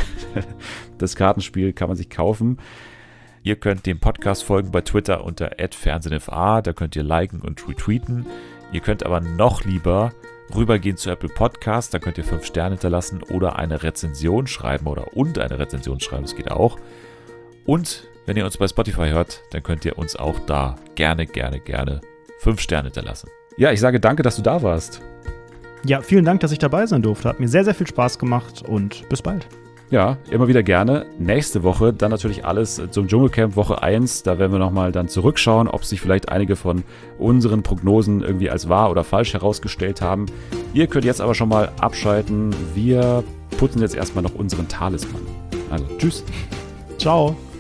das Kartenspiel kann man sich kaufen. Ihr könnt dem Podcast folgen bei Twitter unter at fernsehnfa, da könnt ihr liken und retweeten. Ihr könnt aber noch lieber rübergehen zu Apple Podcasts, da könnt ihr fünf Sterne hinterlassen oder eine Rezension schreiben oder und eine Rezension schreiben, das geht auch. Und wenn ihr uns bei Spotify hört, dann könnt ihr uns auch da gerne, gerne, gerne fünf Sterne hinterlassen. Ja, ich sage danke, dass du da warst. Ja, vielen Dank, dass ich dabei sein durfte. Hat mir sehr, sehr viel Spaß gemacht und bis bald. Ja, immer wieder gerne. Nächste Woche dann natürlich alles zum Dschungelcamp Woche eins. Da werden wir nochmal dann zurückschauen, ob sich vielleicht einige von unseren Prognosen irgendwie als wahr oder falsch herausgestellt haben. Ihr könnt jetzt aber schon mal abschalten. Wir putzen jetzt erstmal noch unseren Talisman. Also, tschüss. Ciao.